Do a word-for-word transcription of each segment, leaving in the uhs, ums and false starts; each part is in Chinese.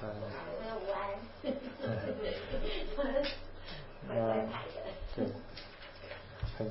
呃，午安。那对，很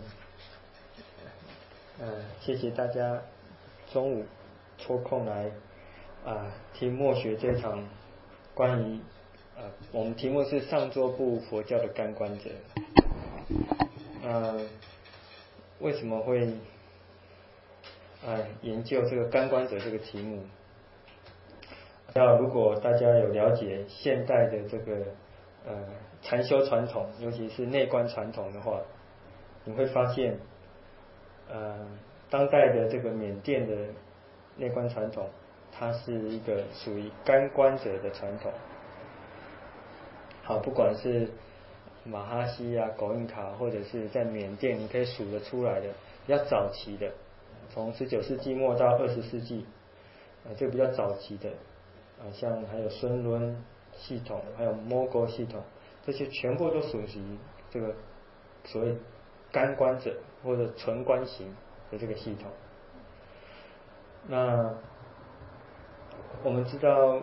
呃，谢谢大家中午抽空来啊、呃、听默学这场关于呃我们题目是上座部佛教的干观者。呃，为什么会呃研究这个干观者这个题目？那如果大家有了解现代的这个呃禅修传统，尤其是内观传统的话，你会发现，呃，当代的这个缅甸的内观传统，它是一个属于干观者的传统。好，不管是马哈西啊、狗印卡，或者是在缅甸你可以数得出来的比较早期的，从十九世纪末到二十世纪，呃，这个比较早期的。啊，像还有孙伦系统，还有摩沟系统，这些全部都属于这个所谓干观者或者纯观型的这个系统。那我们知道，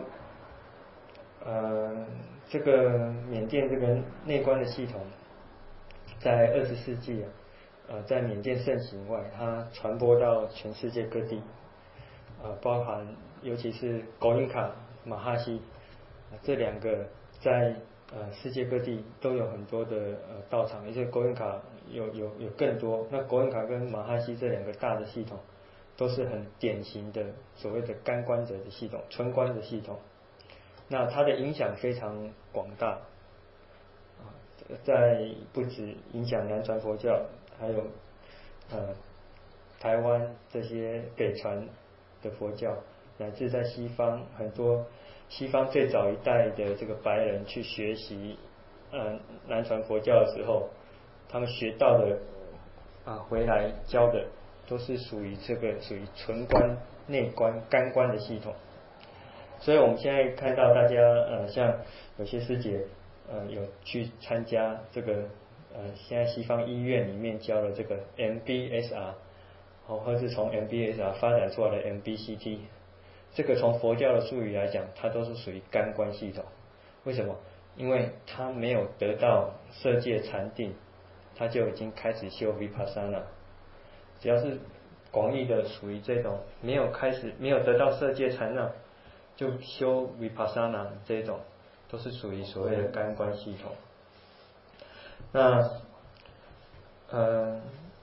呃，这个缅甸这个内观的系统，在二十世纪啊，呃，在缅甸盛行外，它传播到全世界各地，呃，包含尤其是狗印卡、马哈西、呃、这两个在呃世界各地都有很多的呃道场，而且狗印卡有有有更多。那狗印卡跟马哈西这两个大的系统，都是很典型的所谓的干观者的系统、纯观的系统。那它的影响非常广大，啊，在不止影响南传佛教，还有呃台湾这些北传的佛教，乃至在西方很多西方最早一代的这个白人去学习呃南传佛教的时候，他们学到的啊回来教的都是属于这个属于纯观、内观、干观的系统。所以我们现在看到大家呃像有些师姐呃有去参加这个呃现在西方医院里面教的这个 M B S R， 哦，或是从 M B S R 发展出来的 M B C T， 这个从佛教的术语来讲，它都是属于干观系统。为什么？因为它没有得到色界禅定，它就已经开始修 Vipassana。只要是广义的属于这种没有开始没有得到色界禅定，就修 Vipassana 这种，都是属于所谓的干观系统。那呃，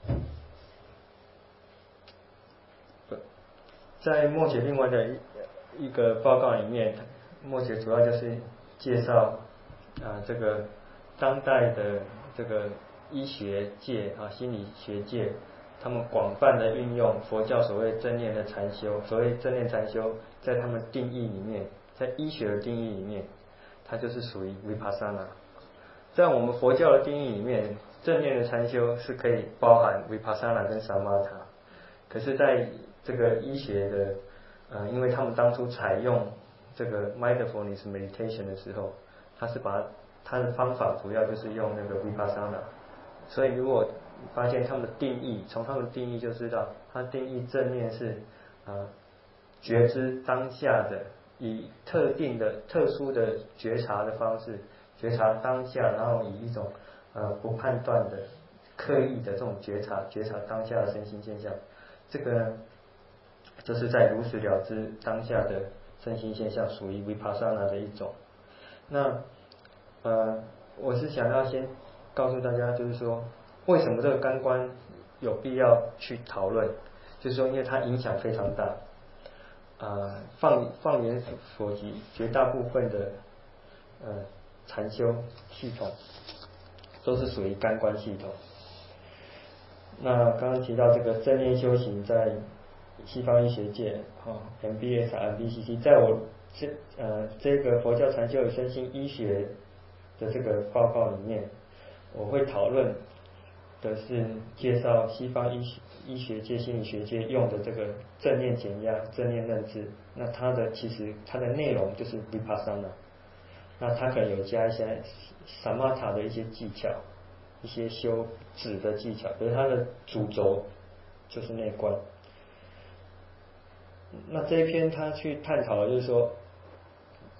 在默写另外的一个报告里面，默写主要就是介绍啊、呃、这个当代的这个医学界啊心理学界，他们广泛的运用佛教所谓正念的禅修。所谓正念禅修，在他们定义里面，在医学的定义里面，它就是属于 Vipassana。在我们佛教的定义里面，正念的禅修是可以包含 Vipassana 跟 Samatha。可是在这个医学的呃，因为他们当初采用这个 mindfulness meditation 的时候，他是把他的方法主要就是用那个 Vipassana。所以如果发现他们的定义，从他们的定义就知道，他定义正念是啊、呃、觉知当下的，以特定的特殊的觉察的方式觉察当下，然后以一种呃不判断的刻意的这种觉察觉察当下的身心现象。这个呢，就是在如实了知当下的身心现象，属于 Vipassana 的一种。那呃，我是想要先告诉大家，就是说为什么这个干观有必要去讨论，就是说因为它影响非常大。呃，放放眼所及，绝大部分的呃禅修系统都是属于干观系统。那刚刚提到这个正念修行在西方医学界，哦 M B S R、M B C T， 在我这呃这个佛教禅修与身心医学的这个报告里面，我会讨论的是介绍西方医学医学界、心理学界用的这个正念减压、正念认知。那它的其实它的内容就是 Vipassana， 那它可能有加一些 Samatha 的一些技巧，一些修止的技巧，可是它的主轴就是内观。那这一篇他去探讨的就是说，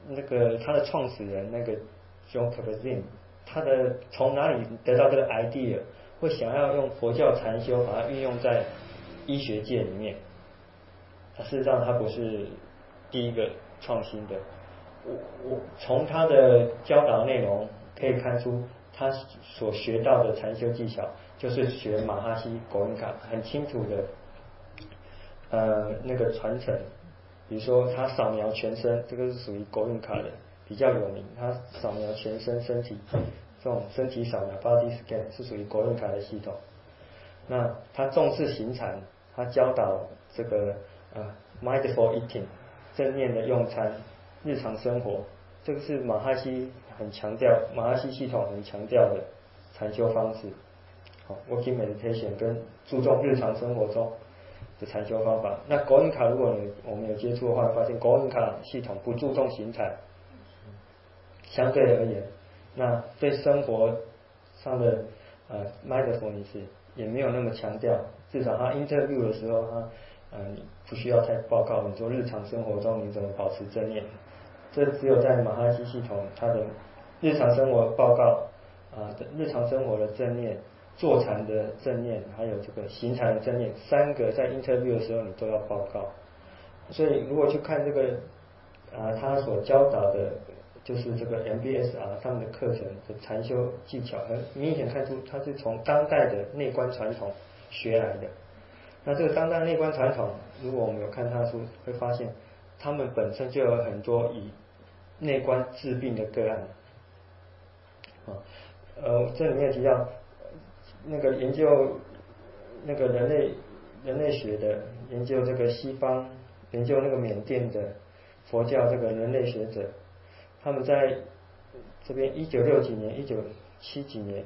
那个他的创始人那个 John Kabat-Zinn， 他的从哪里得到这个 idea， 会想要用佛教禅修把它运用在医学界里面？事实上他不是第一个创新的，我我从他的教导内容可以看出，他所学到的禅修技巧就是学马哈西狗印卡很清楚的呃那个传承。比如说他扫描全身，这个是属于狗印卡的比较有名，他扫描全身身体这种身体扫描 body scan 是属于狗印卡的系统。那他重视行禅，他教导这个呃 mindful eating 正念的用餐，日常生活，这个是马哈西很强调，马哈西系统很强调的禅修方式。好 ，working meditation 跟注重日常生活中的禅修方法。那狗印卡如果你我们有接触的话，会发现狗印卡系统不注重行禅，相对而言，那对生活上的呃 mindfulness 也没有那么强调。至少他 interview 的时候，他呃你不需要再报告你说日常生活中你怎么保持正念。这只有在马哈西系统，它的日常生活报告啊、呃，日常生活的正念、坐禅的正念，还有这个行禅的正念，三个在 interview 的时候你都要报告。所以如果去看这个啊、呃，他所教导的，就是这个 M B S R 他们的课程的禅修技巧，很明显看出他是从当代的内观传统学来的。那这个当代内观传统，如果我们有看他的书，会发现他们本身就有很多以内观治病的个案。啊，呃，这里面提到那个研究那个人类人类学的研究，这个西方研究那个缅甸的佛教这个人类学者，他们在这边一九六几年、一九七几年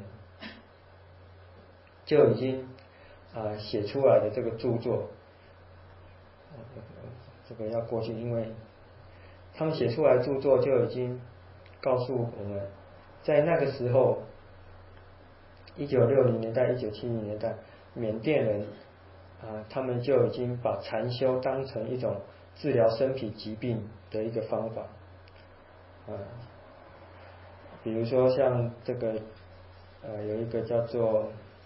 就已经啊写出来的这个著作，这个要过去，因为他们写出来的著作就已经告诉我们，在那个时候，一九六零年代、一九七零年代，缅甸人啊，他们就已经把禅修当成一种治疗身体疾病的一个方法啊。比如说像这个呃有一个叫做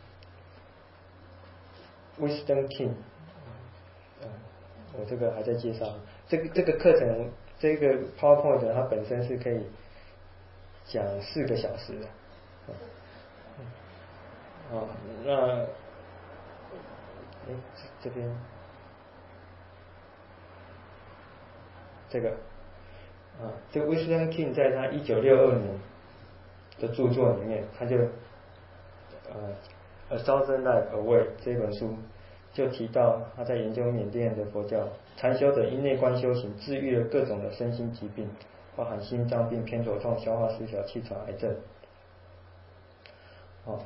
Wisdom King， 呃我这个还在介绍，这个这个课程这个 PowerPoint 它本身是可以讲四个小时的。啊，那哎这边这个啊，这个 Wisdom King 在他一九六二年的著作里面，他就呃《A Thousand Lives Away》这本书就提到，他在研究缅甸的佛教禅修者因内观修行，治愈了各种的身心疾病，包含心脏病、偏头痛、消化失调、气喘、癌症。哦，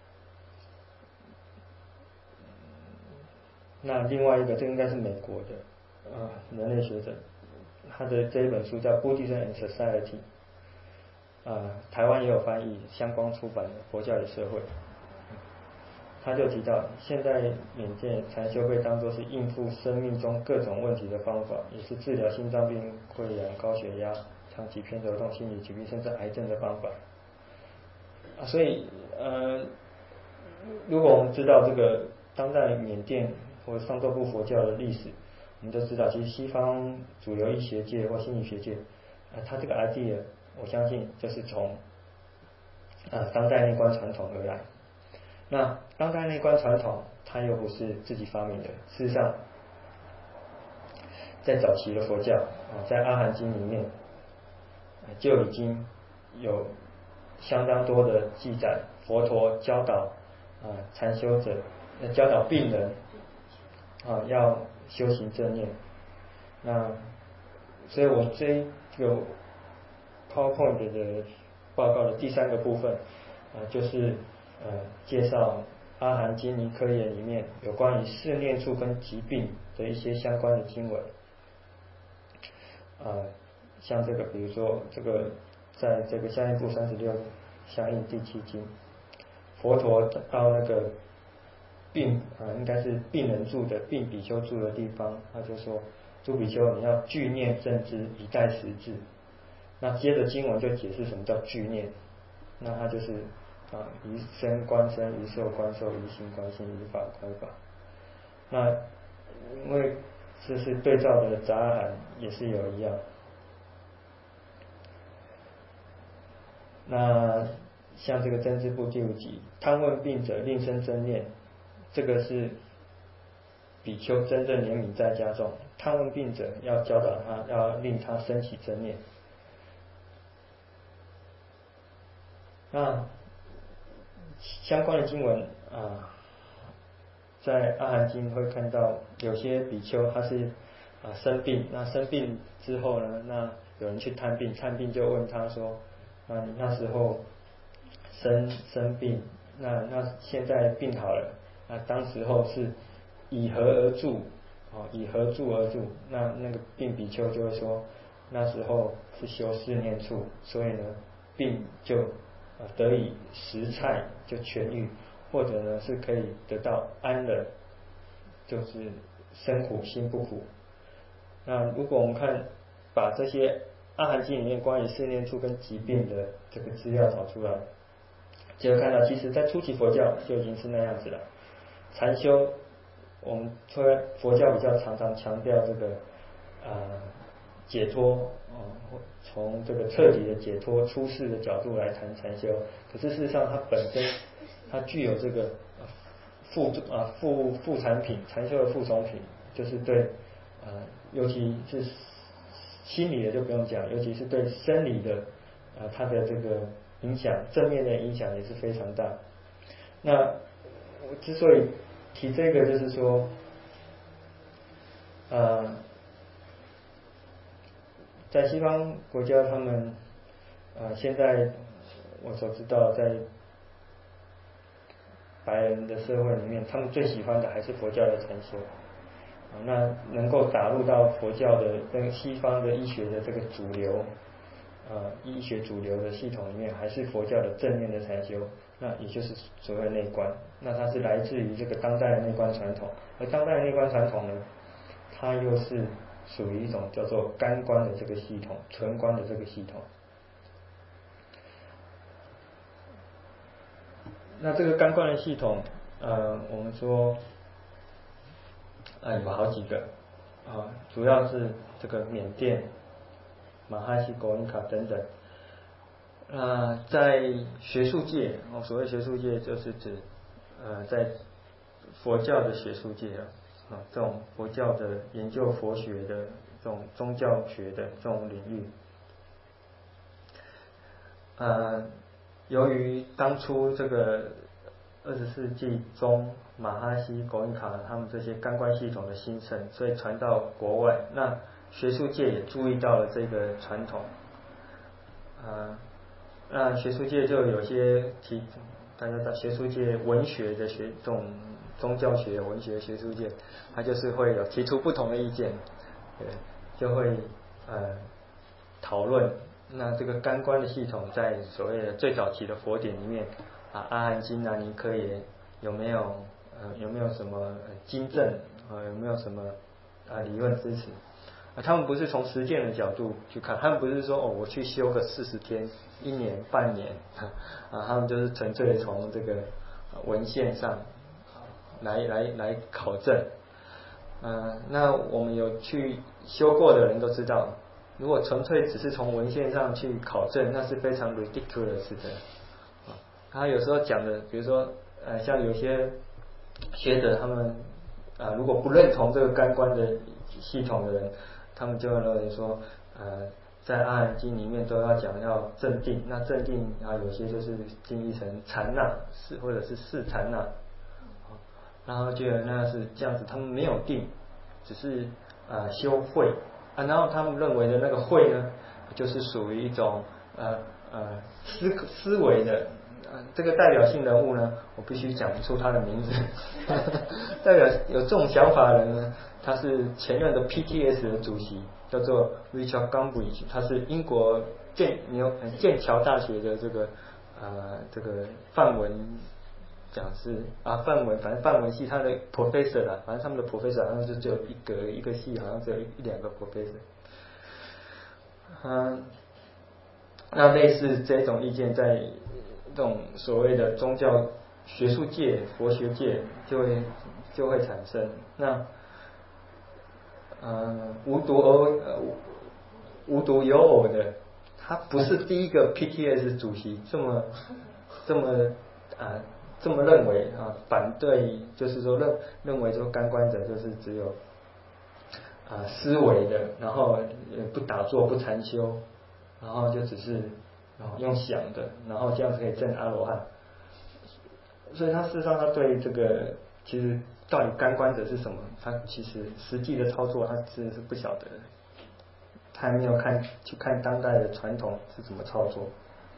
那另外一个，这应该是美国的啊人类学者，他的这一本书叫《Buddhism and Society》。啊，台湾也有翻译，相关出版的《佛教与社会》，他就提到，现在缅甸禅修被当作是应付生命中各种问题的方法，也是治疗心脏病、溃疡、高血压、长期偏头痛、心理疾病甚至癌症的方法。啊，所以呃，如果我们知道这个当代缅甸或上座部佛教的历史，我们都知道，其实西方主流医学界或心理学界，啊，他这个 idea， 我相信就是从啊当代内观传统而来。那当代内观传统，它又不是自己发明的，事实上，在早期的佛教啊，在《阿含经》里面，就已经有相当多的记载，佛陀教导啊禅修者，教导病人啊要修行正念。那所以我这个 PowerPoint 的报告的第三个部分啊，就是呃介绍阿含经尼科研里面有关于四念处跟疾病的一些相关的经文啊，像这个比如说这个在这个相应部三十六相应第七经，佛陀到那个病啊应该是病人住的病比丘住的地方，他就说诸比丘你要具念正知以待时至那接着经文就解释什么叫具念，那它就是啊于身观身，于受观受，于心观心，于法观法。那因为这是对照的杂阿含也是有一样。那像这个真知部第五集，贪问病者令生真念，这个是比丘真正怜悯在家中，贪问病者要教导他，要令他升起真念。那相关的经文啊，在阿含经会看到有些比丘他是啊生病，那生病之后呢，那有人去探病，探病就问他说，啊你那时候生生病，那那现在病好了，那当时候是以何而住？哦，以何住而住？那那个病比丘就会说，那时候是修四念处，所以呢病就啊得以食菜就痊愈，或者呢是可以得到安乐，就是身苦心不苦。那如果我们看把这些阿含经里面关于四念处跟疾病的这个资料找出来，就会看到其实在初期佛教就已经是那样子了。禅修我们说佛教比较常常强调这个呃解脱哦，从这个彻底的解脱出世的角度来谈禅修，可是事实上它本身它具有这个副啊副副产品，禅修的副产品就是对呃尤其是心理的就不用讲，尤其是对生理的啊、呃、它的这个影响，正面的影响也是非常大。那我之所以提这个，就是说呃在西方国家他们呃现在我所知道在白人的社会里面，他们最喜欢的还是佛教的禅修。那能够打入到佛教的跟西方的医学的这个主流呃医学主流的系统里面，还是佛教的正面的禅修，那也就是所谓内观。那它是来自于这个当代的内观传统，而当代的内观传统呢，它又是属于一种叫做甘观的这个系统，纯观的这个系统。那这个甘观的系统呃我们说呃有好几个啊，主要是这个缅甸、马哈西狗因卡等等。呃，在学术界，哦，所谓学术界就是指呃在佛教的学术界啊，啊这种佛教的研究佛学的这种宗教学的这种领域。呃，由于当初这个二十世纪中马哈西狗因卡他们这些甘观系统的兴盛，所以传到国外，那学术界也注意到了这个传统，呃，那学术界就有些提，大家知道学术界文学的学这种宗教学文学学术界，它就是会有提出不同的意见，对，就会呃讨论。那这个甘观的系统在所谓的最早期的佛典里面啊，阿含经啊、尼科耶有没有呃有没有什么经证啊、呃、有没有什么啊理论支持啊？他们不是从实践的角度去看，他们不是说哦我去修个四十天、一年、半年啊，他们就是纯粹从这个文献上来来来考证。呃，那我们有去修过的人都知道。如果纯粹只是从文献上去考证，那是非常 ridiculous 的。啊，他有时候讲的，比如说，呃，像有些学者他们啊、呃，如果不认同这个甘观的系统的人，他们就会认为说，呃，在阿含经里面都要讲要正定，那正定啊，有些就是定义成禅那，是或者是四禅那，然后觉得那是这样子，他们没有定，只是呃修慧。啊，然后他们认为的那个慧呢，就是属于一种呃呃思思维的，呃这个代表性人物呢，我必须讲不出他的名字。代表有这种想法的人呢，他是前任的 P T S 的主席，叫做 Richard Gambridge， 他是英国剑牛剑桥大学的这个呃这个梵文讲师啊，梵文反正梵文系他的 professor 啦，反正他们的 professor 好像就只有一个一个系，好像只有一两个 professor。嗯， 那类似这种意见，在这种所谓的宗教学术界、佛学界就会就会产生。那呃，无独偶呃无独有偶的，他不是第一个 P T S 主席这么这么啊、呃、这么认为啊，反对就是说认认为说干观者就是只有啊、呃、思维的，然后不打坐不禅修，然后就只是啊用想的，然后这样子可以证阿罗汉。所以他事实上他对这个其实到底干观者是什么，他其实实际的操作他是是不晓得的，他还没有看去看当代的传统是怎么操作。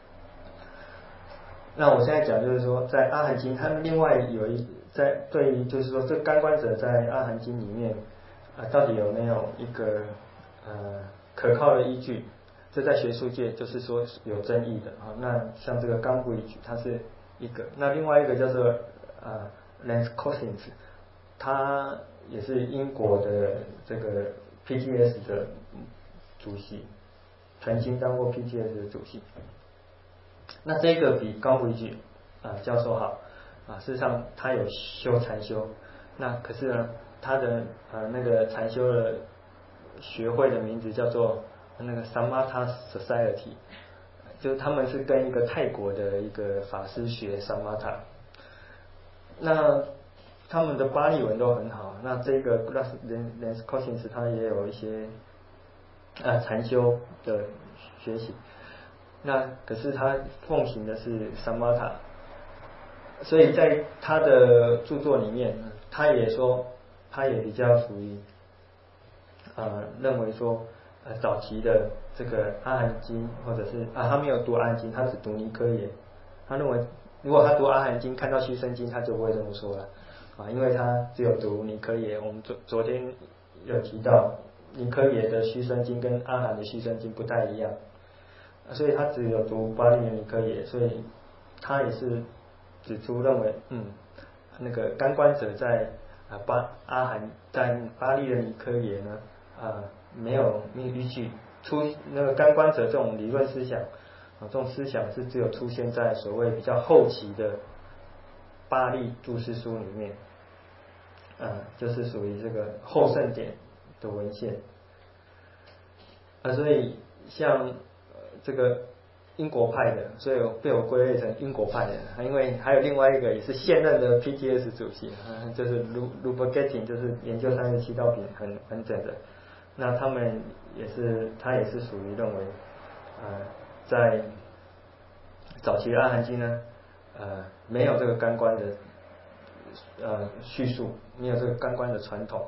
那我现在讲就是说，在阿含经，他们另外有一在对于就是说这干观者在阿含经里面啊、呃，到底有没有一个呃可靠的依据？这在学术界就是说有争议的啊。那像这个冈布依据，它是一个，那另外一个叫做呃 Lance Cossins， 他也是英国的这个 P T S 的主席，曾经当过 P T S 的主席。那这个比冈布依据啊教授好啊，事实上他有修禅修，那可是呢，他的呃那个禅修的学会的名字叫做那个 Samatha Society， 就是他们是跟一个泰国的一个法师学 Samatha， 那他们的巴利文都很好。那这个 Lance Cossins 他也有一些啊禅修的学习，那可是他奉行的是 Samatha， 所以在他的著作里面，他也说他也比较属于呃认为说呃早期的这个阿含经，或者是啊他没有读阿含经，他只读尼科耶。他认为如果他读阿含经看到须生经，他就不会这么说了啊，因为他只有读尼科耶。我们昨昨天有提到尼科耶的须生经跟阿含的须生经不太一样，所以他只有读巴利的尼科耶，所以他也是指出认为嗯那个干观者在啊巴阿含在巴利的尼科耶呢啊没有没有依据，出那个干观者这种理论思想啊这种思想是只有出现在所谓比较后期的巴利注释书里面啊，就是属于这个后圣典的文献啊，所以像这个英国派的，所以被我归类成英国派的。因为还有另外一个也是现任的 P T S 主席，就是 Ruber Getting， 就是研究三十七道品很很整的。那他们也是，他也是属于认为，呃，在早期的阿含经呢，呃，没有这个干观的呃叙述，没有这个干观的传统。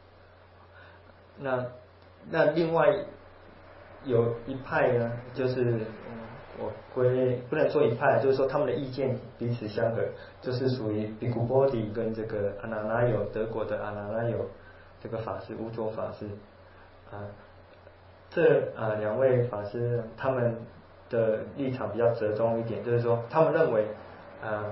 那那另外有一派呢，就是嗯，我归不能说一派，就是说他们的意见彼此相合，就是属于比古波迪跟这个阿那拉友，德国的阿那拉友这个法师，乌卓法师啊，这啊两位法师他们的立场比较折中一点，就是说他们认为啊，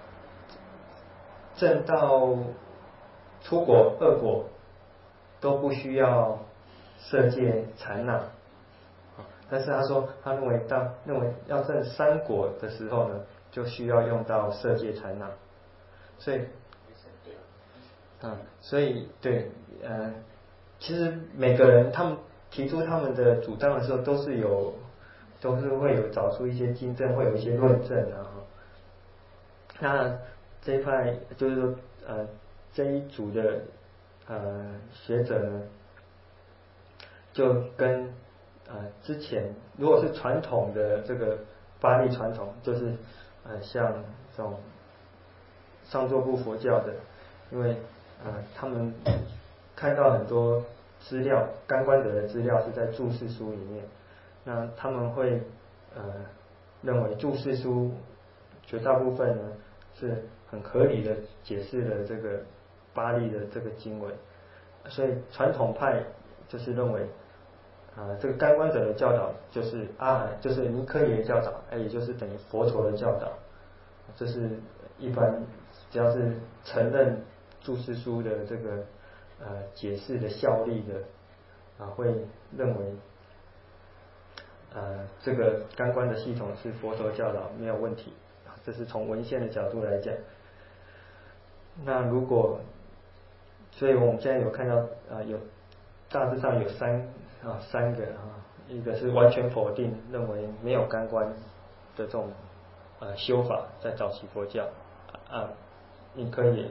证到出果、二果都不需要色戒禅那。但是他说，他认为当认为要证三果的时候呢，就需要用到色戒禅那。所以，啊，所以对，呃，其实每个人他们提出他们的主张的时候，都是有，都是会有找出一些经证，会有一些论证啊。那这一派就是说，呃，这一组的呃学者呢，就跟呃之前如果是传统的这个巴利传统，就是呃像这种上座部佛教的，因为呃他们看到很多资料，干观者的资料是在注释书里面，那他们会呃认为注释书绝大部分呢是很合理的解释了这个巴利的这个经文，所以传统派就是认为啊、呃，这个干观者的教导就是阿含，就是尼科耶教导，哎，也就是等于佛陀的教导。这是一般只要是承认注释书的这个呃解释的效力的啊，会认为呃这个感官的系统是佛陀教导没有问题，这是从文献的角度来讲。那如果，所以我们现在有看到啊、呃、有大致上有三啊三个啊，一个是完全否定，认为没有感官的这种呃修法，在早期佛教啊，你可以。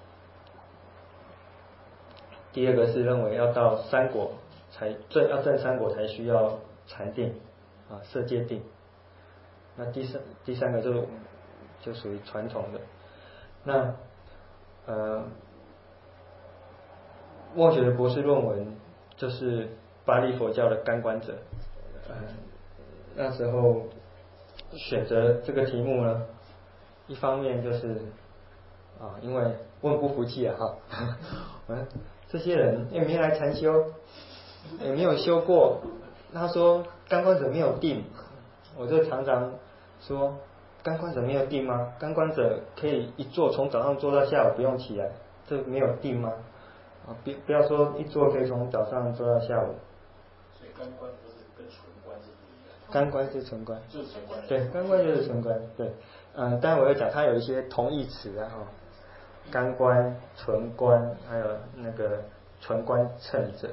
第二个是认为要到三果才正要证三果才需要禅定啊色界定。那第三第三个就就属于传统的。那呃默觉的博士论文就是巴利佛教的感官者，呃那时候选择这个题目呢，一方面就是啊因为问不服气啊哈，嗯这些人也没来禅修，也没有修过。他说感官者没有定，我就常常说感官者没有定吗？感官者可以一坐从早上坐到下午不用起来，这没有定吗？啊，不不要说一坐可以从早上坐到下午。 所以感官不是跟纯观是不一样。 感官是纯观， 就是纯观。 对，感官就是纯观，对，嗯，当然我要讲它有一些同义词啊哈。感官、纯观，还有那个纯观称者。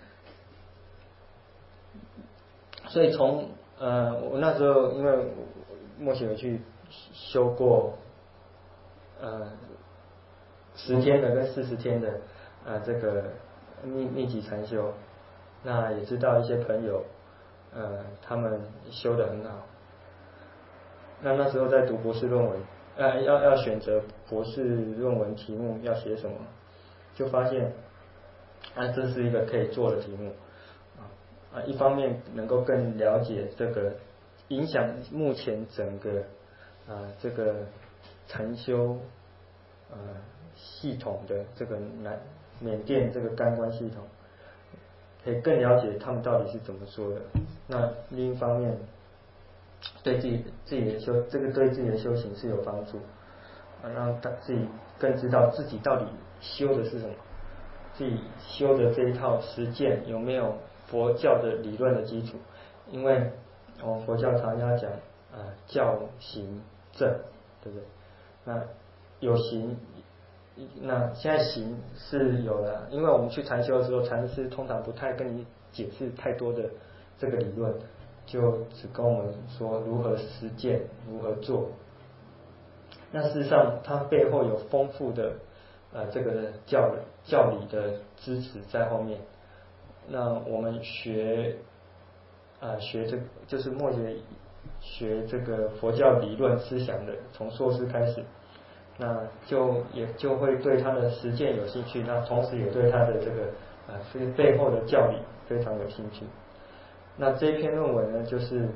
所以从呃，我那时候因为默许有去修过呃十天的跟四十天的呃这个密密集禅修，那也知道一些朋友呃他们修得很好。那那时候在读博士论文。呃，要要选择博士论文题目要写什么，就发现啊，这是一个可以做的题目啊。一方面能够更了解这个影响目前整个啊这个禅修呃系统的这个南缅甸这个感官系统，可以更了解他们到底是怎么说的。那另一方面，对自己自己的修，这个对自己的修行是有帮助，啊，让他自己更知道自己到底修的是什么，自己修的这一套实践有没有佛教的理论的基础。因为我们佛教常常讲啊教行正，对不对？那有行，那现在行是有了，因为我们去禅修的时候，禅师通常不太跟你解释太多的这个理论，就只跟我们说如何实践，如何做。那事实上它背后有丰富的呃这个教教理的支持在后面。那我们学啊、呃、学这个就是默觉学这个佛教理论思想的，从硕士开始，那就也就会对他的实践有兴趣，那同时也对他的这个啊这个背后的教理非常有兴趣。那这篇论文呢，就是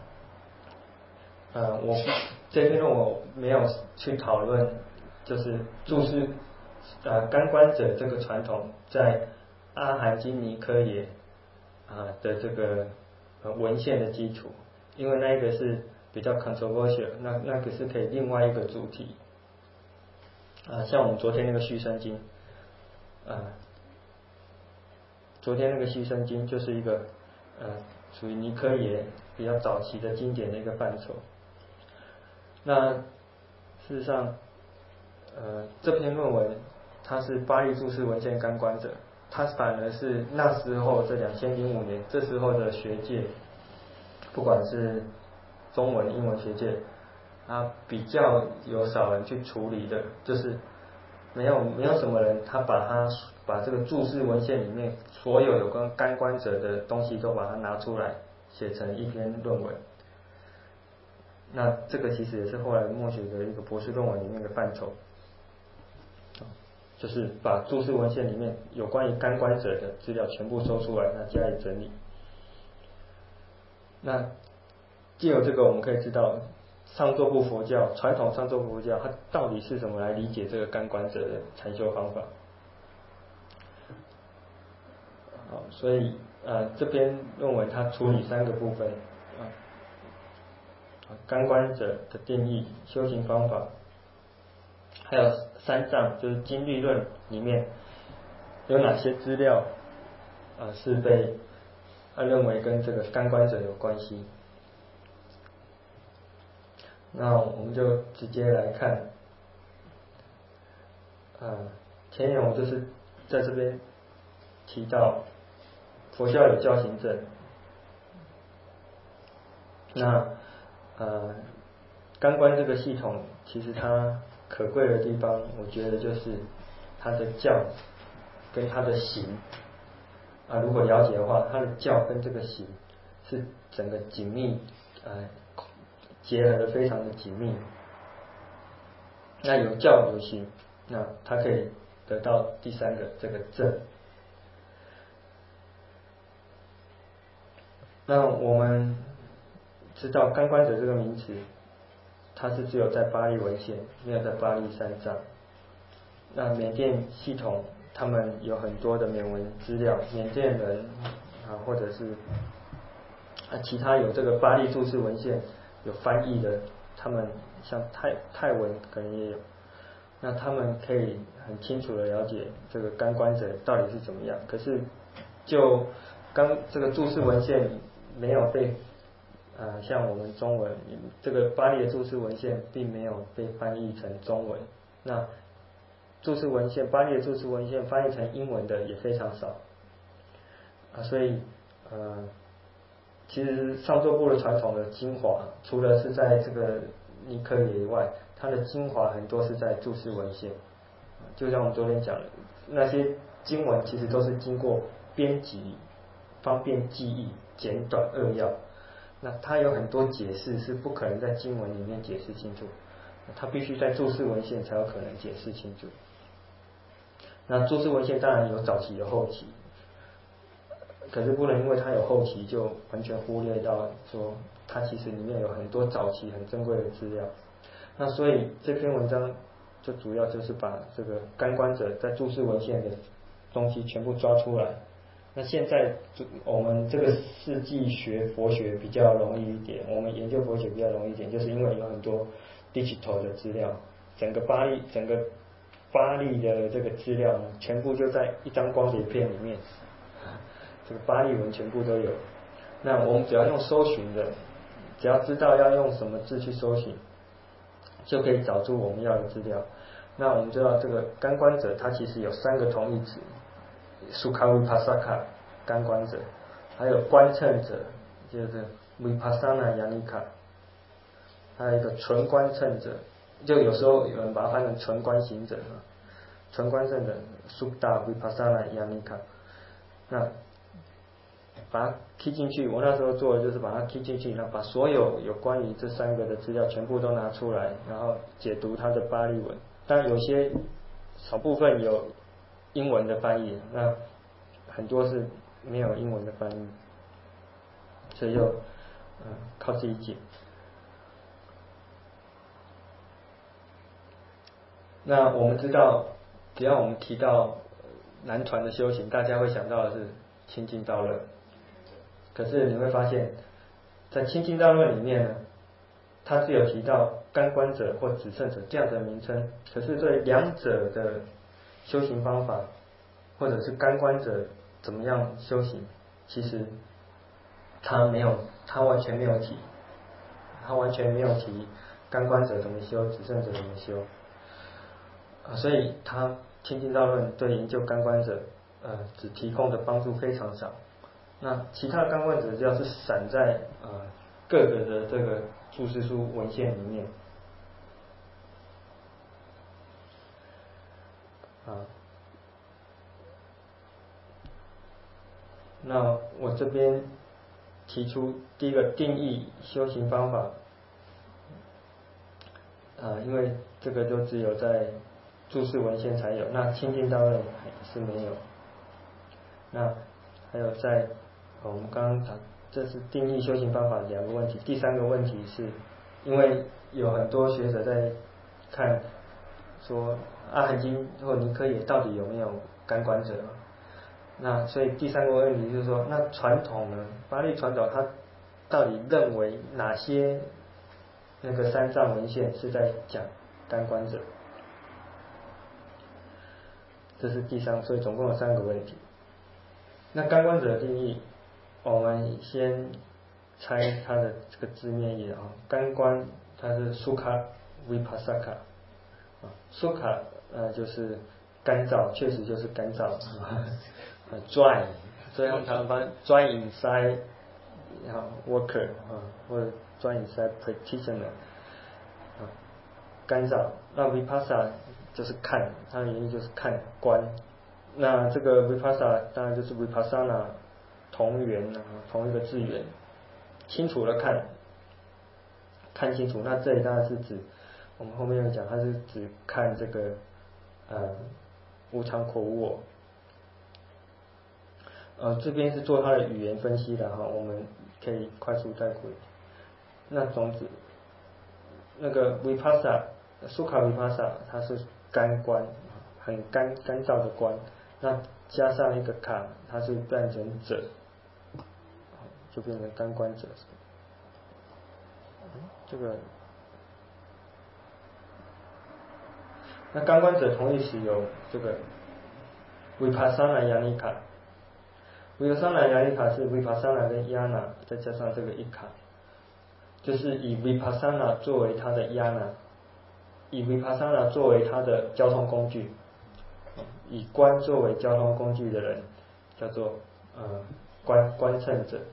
呃我这篇论文我没有去讨论，就是注释呃感官者这个传统在阿含经尼科耶啊的这个呃文献的基础，因为那一个是比较 controversial， 那那个是可以另外一个主题啊，像我们昨天那个续生经啊，昨天那个续生经就是一个呃属于尼科耶比较早期的经典的一个范畴。那事实上呃这篇论文它是巴利注释文献感官者，它反而是那时候这两千零五年这时候的学界，不管是中文英文学界啊比较有少人去处理的，就是没有没有什么人他把他把这个注释文献里面所有有关感官者的东西都把它拿出来写成一篇论文。那这个其实也是后来默学的一个博士论文里面的范畴，就是把注释文献里面有关于感官者的资料全部收出来，那加以整理。那藉由这个我们可以知道上座部佛教传统上座部佛教它到底是怎么来理解这个感官者的禅修方法。好，所以呃这篇论文它处理三个部分啊，感官者的定义、修行方法，还有三藏就是经律论里面有哪些资料啊是被他认为跟这个干官者有关系。那我们就直接来看，啊，前面我就是在这边提到佛教有教行证，那呃干官这个系统其实它可贵的地方，我觉得就是它的教跟它的行啊，如果了解的话，它的教跟这个行是整个紧密呃结合的非常的紧密。那有教有行，那它可以得到第三个这个正。那我们知道干官者这个名词，它是只有在巴利文献，没有在巴利三藏。那缅甸系统他们有很多的缅文资料，缅甸人啊，或者是啊其他有这个巴利注释文献有翻译的，他们像泰泰文可能也有，那他们可以很清楚的了解这个干官者到底是怎么样。可是就刚这个注释文献没有被呃像我们中文这个巴利的注释文献并没有被翻译成中文，那注释文献巴利的注释文献翻译成英文的也非常少啊，所以呃其实上座部的传统的精华，除了是在这个尼科也以外，它的精华很多是在注释文献。就像我们昨天讲的，那些经文其实都是经过编辑，方便记忆、简短扼要。那它有很多解释是不可能在经文里面解释清楚，它必须在注释文献才有可能解释清楚。那注释文献当然有早期有后期，可是不能因为它有后期就完全忽略到说它其实里面有很多早期很珍贵的资料。那所以这篇文章就主要就是把这个干官者在注释文献的东西全部抓出来。那现在我们这个世纪学佛学比较容易一点，我们研究佛学比较容易一点，就是因为有很多 digital 的资料，整个巴利整个巴利的这个资料呢，全部就在一张光碟片里面，这个巴利文全部都有。那我们只要用搜寻的，只要知道要用什么字去搜寻，就可以找出我们要的资料。那我们知道这个干官者，它其实有三个同义词，苏卡维帕萨卡干官者，还有观称者，就是维帕萨那亚尼卡，还有一个纯观称者，就有时候有人把它翻成纯观行者，纯观称者苏达维帕萨那亚尼卡。那把它 key 进去，我那时候做的就是把它 key 进去，然后把所有有关于这三个的资料全部都拿出来，然后解读它的巴利文。当然有些少部分有英文的翻译，那很多是没有英文的翻译，所以就嗯靠自己解。那我们知道，只要我们提到南传的修行，大家会想到的是清净道论。可是你会发现，在清净道论里面呢，它只有提到干官者或止胜者这样的名称，可是对两者的修行方法，或者是干官者怎么样修行，其实他没有，他完全没有提，他完全没有提干官者怎么修，止胜者怎么修啊，所以他清净道论对研究干官者，呃，只提供的帮助非常少。那其他的干官者只要是散在呃各个的这个注释书文献里面啊。那我这边提出第一个定义修行方法啊，因为这个就只有在注释文献才有，那清净道论是没有。那还有在我们刚刚谈，这是定义修行方法两个问题。第三个问题是，因为有很多学者在看说阿含经或尼科也到底有没有干官者，那所以第三个问题就是说，那传统呢，巴利传统它到底认为哪些那个三藏文献是在讲干官者？这是第三，所以总共有三个问题。那干官者的定义， 我们先猜它的这个字面意啊，干观它是 Sukha Vipassaka， 啊 Sukha 呃就是干燥，确实就是干燥，啊 dry， 所以他们常常 dry inside 啊 worker 啊，或者 dry inside practitioner， 啊干燥。那 Vipassana 就是看，它的原意就是看观。那这个 Vipassana 当然就是 Vipassana 同源啊，同一个字源，清楚的看，看清楚。那这里当然是指我们后面要讲，它是指看这个呃无常苦无我。呃，这边是做它的语言分析的哈，我们可以快速带过。那总之，那个 Vipassana Sukha Vipassana 它是干观，很干干燥的观。那加上一个卡，它是变成者，就变成干观者。这个，那干观者同义词有这个 Vipassana Yanika。Vipassana Yanika 是 Vipassana 跟 Yana 再加上这个一卡，就是以 Vipassana 作为它的 Yana， 以 Vipassana 作为它的交通工具，以观作为交通工具的人叫做呃观观乘者。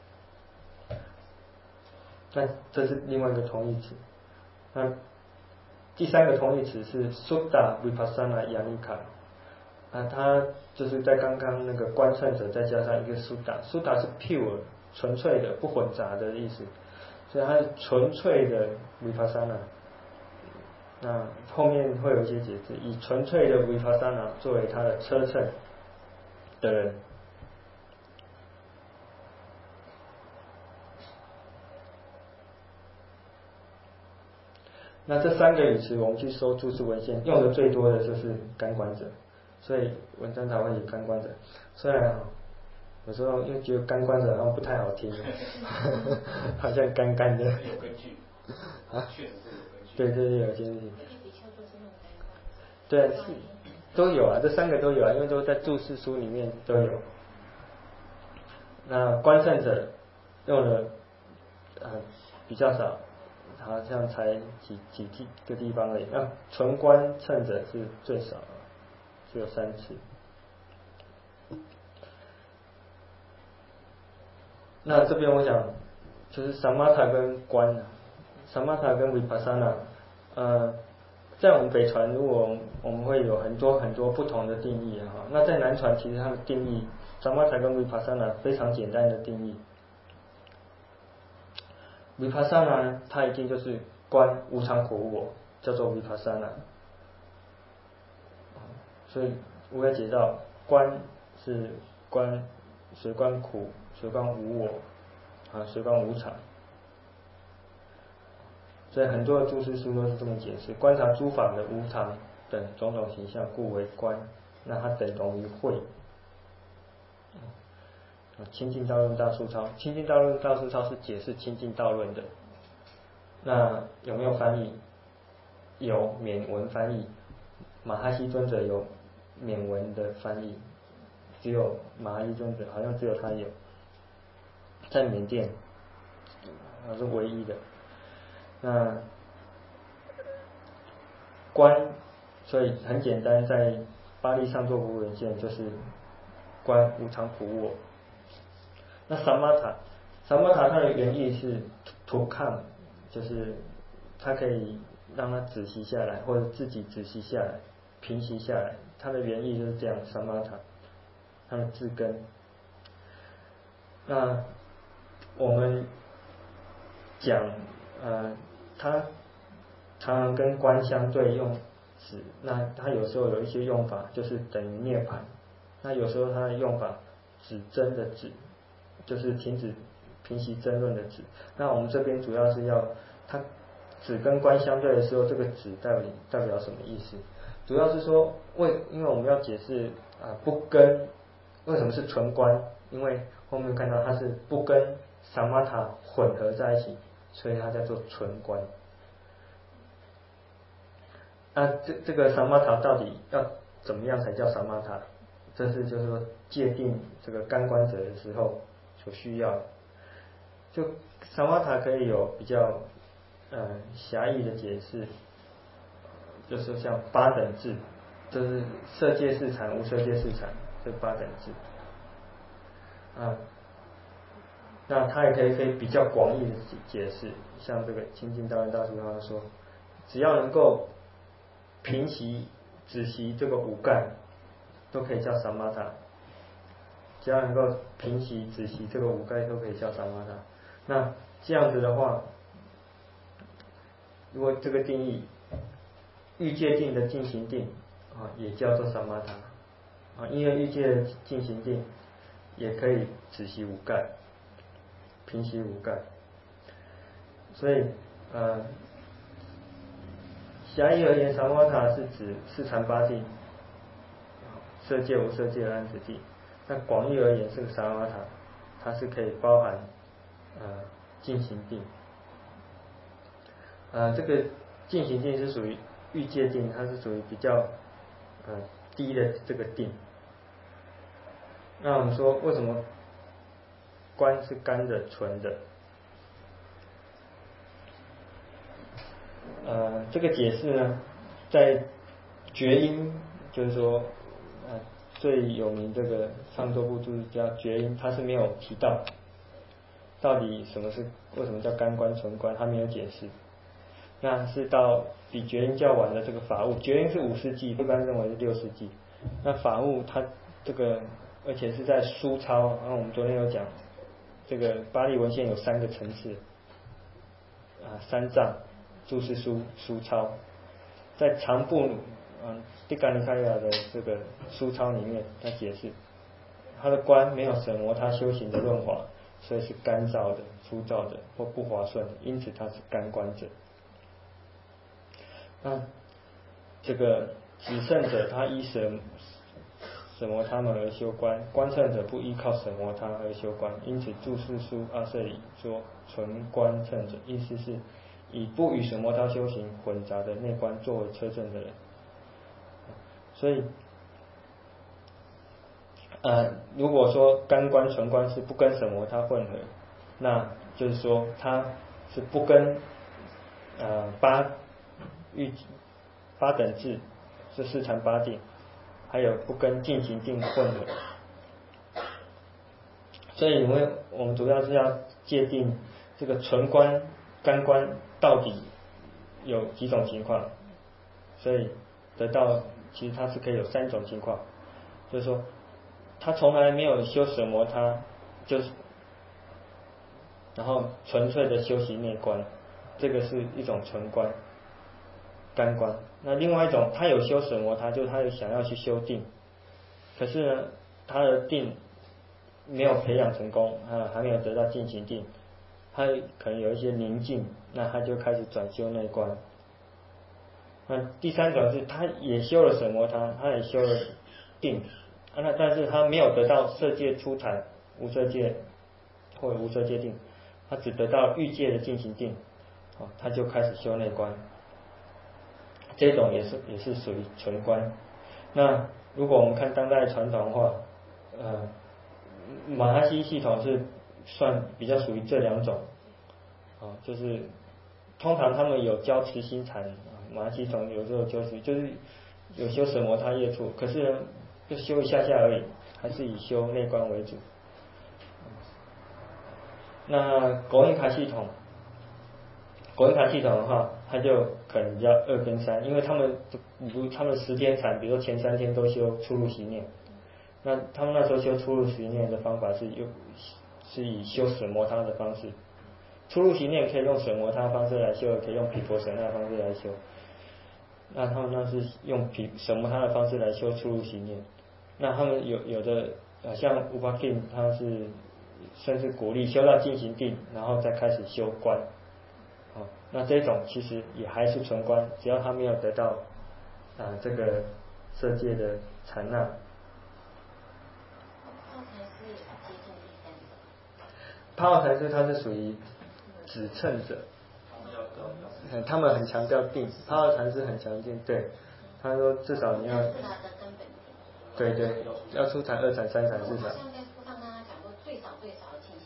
那这是另外一个同义词。那第三个同义词是 Sutta Vipassana Yanika， 啊，它就是在刚刚那个观乘者再加上一个 Sutta，Sutta 是 pure 纯粹的不混杂的意思，所以它是纯粹的 Vipassana。那后面会有一些解释，以纯粹的 Vipassana 作为它的车乘的人。那这三个语词我们去搜注释文献，用的最多的就是干观者，所以文章才会以干观者。虽然有时候又觉得干观者好像不太好听，好像干干的。 有根据啊，确实是有根据。 对对对，有些东西。对，是都有啊，这三个都有啊，因为都在注释书里面都有。那观乘者用的呃比较少。好像才几几几个地方而已。那纯观乘者是最少，只有三次。那这边我想就是 Samatha 跟观 Samatha 跟 Vipassana， 呃，在我们北传如果我们会有很多很多不同的定义哈。那在南传其实它的定义 Samatha 跟 Vipassana 非常简单的定义。Vipassana 呢，它一定就是观无常苦无我，叫做 Vipassana。所以我也解到观是观随观苦，随观无我，啊，随观无常。所以很多的注释书都是这么解释：观察诸法的无常等种种形象，故为观。那它等同于慧。清净道论大疏钞，清净道论大疏钞是解释清净道论的。那有没有翻译？有缅文翻译，马哈希尊者有缅文的翻译，只有马哈希尊者好像只有他有，在缅甸，他是唯一的。那观，所以很简单，在巴利上座部文献就是观无常苦无我。那 Samatha Samatha 它的原意是 to calm， 就是它可以让它止息下来，或者自己止息下来，平息下来。它的原意就是这样 Samatha 它的字根。那我们讲呃它常常跟观相对用止，那它有时候有一些用法就是等于涅槃，那有时候它的用法止争的止，就是停止平息争论的止。那我们这边主要是要它止跟观相对的时候，这个止代表代表什么意思？主要是说为因为我们要解释啊、呃、不跟为什么是纯观，因为后面看到它是不跟 Samatha 混合在一起，所以它叫做纯观。那这这个 Samatha 到底要怎么样才叫 Samatha？ 这是就是说界定这个干观者的时候所需要的。就萨玛塔可以有比较呃狭义的解释，就是像八等制，就是色界市场、无色界市场这八等制啊。那它也可以可以比较广义的解释，像这个清净道元大师他说，只要能够平息、止息这个五盖，都可以叫萨玛塔。只要能够平息、止息这个五盖，都可以叫萨玛塔。那这样子的话，如果这个定义，欲界定的进行定啊，也叫做萨玛塔啊，因为欲界的进行定也可以止息五盖。平息五盖，所以呃，狭义而言，萨玛塔是指四禅八定，色界无色界的安止地。但广义而言，这个萨玛塔它是可以包含呃进行定，呃这个进行定是属于欲界定，它是属于比较呃低的这个定。那我们说为什么观是干的、纯的？呃，这个解释呢，在觉音，就是说，呃，最有名这个上座部注释家觉音，他是没有提到到底什么是为什么叫干观、纯观，他没有解释。那是到比觉音较晚的这个法务，觉音是五世纪，一般认为是六世纪。那法务它这个，而且是在书抄，然后我们昨天有讲，这个巴利文献有三个层次，啊，三藏。注释书、书抄，在长部嗯蒂嘎尼开雅的这个书抄里面，他解释，他的观没有舍摩他修行的润滑，所以是干燥的、粗糙的或不滑顺的，因此他是干观者。那这个止胜者，他依舍舍摩他们而修观，观胜者不依靠舍摩他而修观，因此注释书阿舍里说纯观胜者，意思是以不与舍摩他修行混杂的内观作为车证的人。所以呃，如果说干观、纯观是不跟舍摩他混合，那就是说他是不跟呃八欲八等制是四禅八定，还有不跟进行定混合。所以我们我们主要是要界定这个纯观、干观到底有几种情况，所以得到其实它是可以有三种情况，就是说他从来没有修舍摩他，就是然后纯粹的修习内观，这个是一种纯观干观。那另外一种他有修舍摩他，就是他有想要去修定，可是呢他的定没有培养成功啊，还没有得到进行定，他可能有一些宁静，那他就开始转修内观。那第三种是他也修了舍摩他，他也修了定，啊、那但是他没有得到色界初禅、无色界或者无色界定，他只得到欲界的进行定，哦，他就开始修内观。这种也是也是属于纯观。那如果我们看当代传统的话，呃，马哈西系统是算比较属于这两种，啊、哦，就是通常他们有教持心禅，马哈西系统有时候就是就是有修舍摩他业处，可是呢就修一下下而已，还是以修内观为主。那果印卡系统，果印卡系统的话，它就可能比较二跟三，因为他们比如他们十天禅，比如说前三天都修初入习念，那他们那时候修初入习念的方法是用是以修舍摩他的方式，初入习念可以用舍摩他方式来修，也可以用毗婆舍那方式来修。那他们那是用毗舍摩他的方式来修初入习念。那他们有有的呃像乌巴金，他是甚至鼓励修到进行定，然后再开始修观。好，那这种其实也还是纯观，只要他没有得到啊、呃、这个色界的禅那。帕奥禅师他是属于止乘者，嗯，他们很强调定，帕奥禅师很强调对，他说至少你要，对对，要出禅、二禅、三禅、四禅。 像在书上刚刚讲过，最少最少的前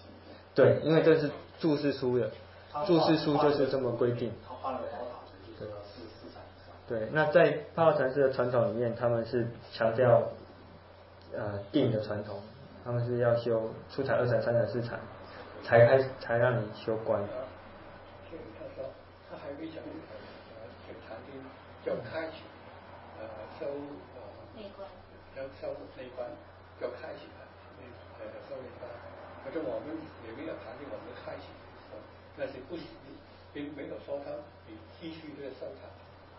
对，因为这是注释书的，注释书就是这么规定。 他画了宝塔，就是说四四禅以上。 对，那在八号禅师的传统里面，他们是强调呃定的传统，他们是要修初禅、二禅、三禅、四禅，才开才让你修观。 所以他说，他还没讲呃这个禅定叫开启，呃修呃内观，要修内观，叫开启的，呃修内观。可是我们也没有禅定，我们开启，那是不行，并没有说他你继续这个修禅。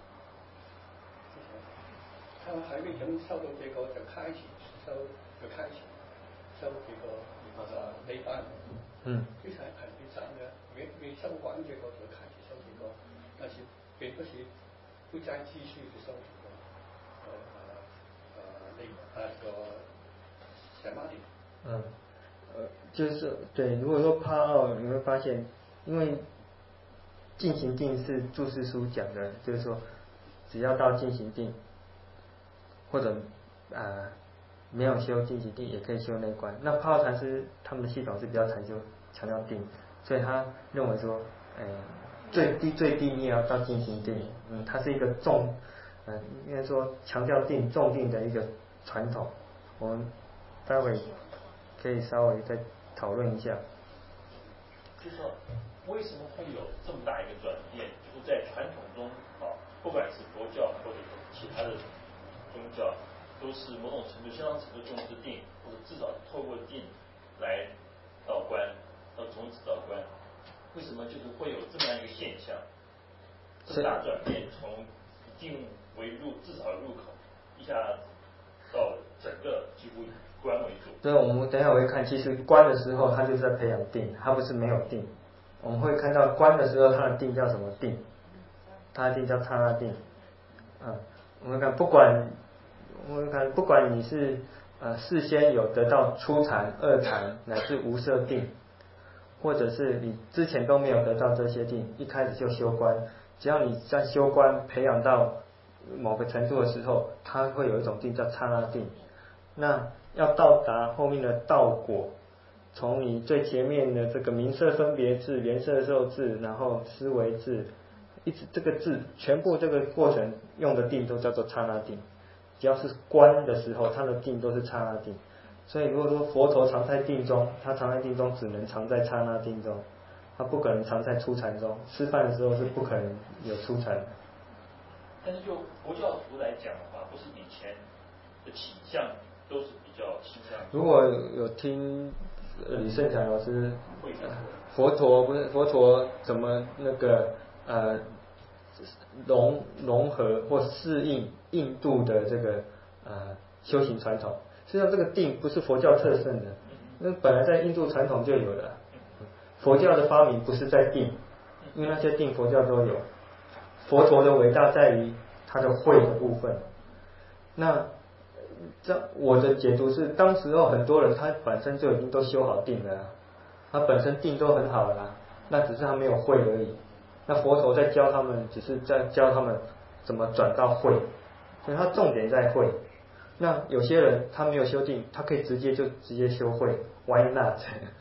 他还未曾收到这个就開始收就開始收這個啊內觀，嗯，其實係你講嘅，未未收完這個就開始收這個，但是並不是不再繼續去收這個呃呃內那個什麼的。 嗯，呃，就是对，如果说帕奥，你会发现，因为进行定是注释书讲的，就是说，只要到进行定。或者呃没有修进行定也可以修内观。那帕奥禅师他们的系统是比较强修强调定，所以他认为说，呃最低最低你也要到进行定，嗯，它是一个重，呃应该说强调定重定的一个传统。我们待会可以稍微再讨论一下。 就是说，为什么会有这么大一个转变？就是在传统中啊，不管是佛教或者是其他的宗教，都是某种程度相当程度重视定，或者至少透过定来道观，到种子道观。为什么就是会有这么样一个现象？这么大转变，从定为入，至少入口，一下到整个几乎以观为主。 对，我们等一下会看，其实观的时候，它就是在培养定，它不是没有定。我们会看到观的时候，它的定叫什么定？它的定叫刹那定。嗯，我们看不管，我们看不管你是呃事先有得到初禅、二禅乃至无色定，或者是你之前都没有得到这些定，一开始就修观，只要你在修观培养到某个程度的时候，它会有一种定叫刹那定。那要到达后面的道果，从你最前面的这个名色分别智、缘色受智，然后思维智，一直这个智，全部这个过程用的定都叫做刹那定。只要是观的时候，它的定都是刹那定。所以如果说佛陀常在定中，他常在定中只能常在刹那定中，他不可能常在初禅中。吃饭的时候是不可能有初禅的。 但是就佛教徒来讲的话，不是以前的倾向都是比较倾向。 如果有听李胜强老师，佛陀不是佛陀怎么那个呃融融合或适应印度的这个呃修行传统？实际上这个定不是佛教特盛的，那本来在印度传统就有了。佛教的发明不是在定，因为那些定佛教都有。佛陀的伟大在于他的慧的部分。那这我的解读是，当时候很多人他本身就已经都修好定了，他本身定都很好了，那只是他没有慧而已。那佛陀在教他们，只是在教他们怎么转到慧，所以他重点在慧。那有些人他没有修定，他可以直接就直接修慧 ，Why not？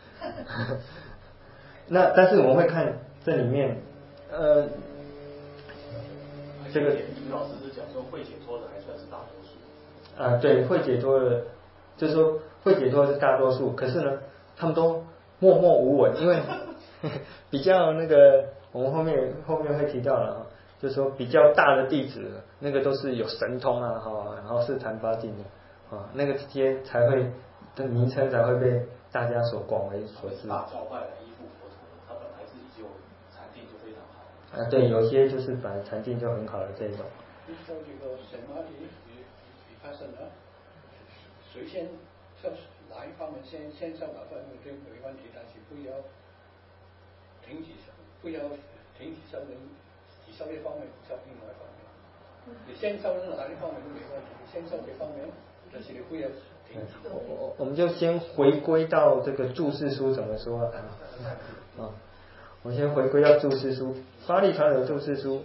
那但是我们会看这里面，呃，这个李老师是讲说会解脱的还算是大多数。 啊，对，会解脱的，就是说会解脱的是大多数，可是呢，他们都默默无闻，因为比较那个，我们后面后面会提到了啊。就是说比较大的弟子，那个都是有神通啊，哈，然后是禅八定的啊，那个些才会的名称才会被大家所广为所知。 大教派来依附佛陀，他本来自己就禅定就非常好。 啊，对，有些就是本来禅定就很好的这种。 就说这个什么你你你发生了，谁先上哪一方面先先上哪方面这没问题，但是不要停止，不要停止修人。你修一方面，修另外一方面。你先修哪一方面都没关系，你先修这方面，但是你不要停止。 我我们就先回归到这个注释书怎么说啊？啊，我先回归到注释书，法理传有注释书。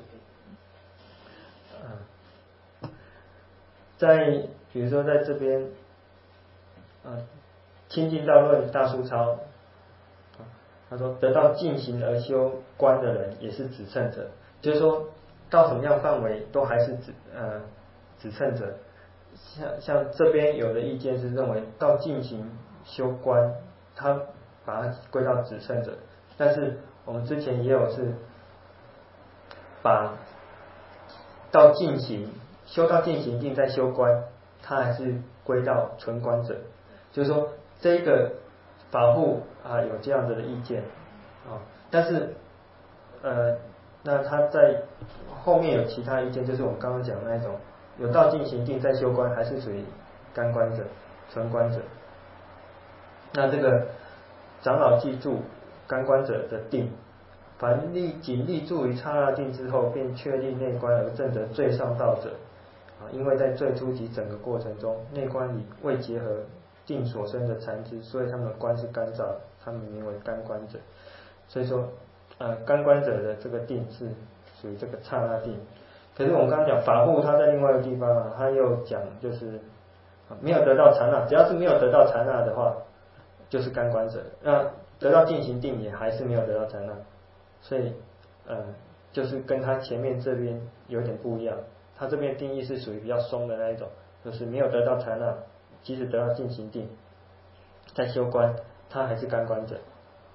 啊，在比如说在这边，啊，清净道论大疏钞， 他说得到净行而修观的人也是止乘者，就是说到什么样范围都还是止呃止乘者。像像这边有的意见是认为到净行修观，他把它归到止乘者，但是我们之前也有是把到净行修到净行定再修观，他还是归到纯观者。就是说这一个法护啊有这样子的意见啊，但是呃那他在后面有其他意见，就是我们刚刚讲的那一种有到净行定再修观，还是属于干观者纯观者。那这个长老记住干观者的定，凡立仅立住于刹那定之后，便确立内观而证得最上道者啊，因为在最初级整个过程中，内观里未结合定所生的禅知，所以他们的观是干燥，他们名为干观者。所以说，呃，干观者的这个定是属于这个刹那定。可是我们刚刚讲法护，他在另外一个地方啊，他又讲就是没有得到禅那，只要是没有得到禅那的话，就是干观者。那得到净行定也还是没有得到禅那，所以呃，就是跟他前面这边有点不一样。他这边定义是属于比较松的那一种，就是没有得到禅那，即使得到净行定，在修观，他还是干观者。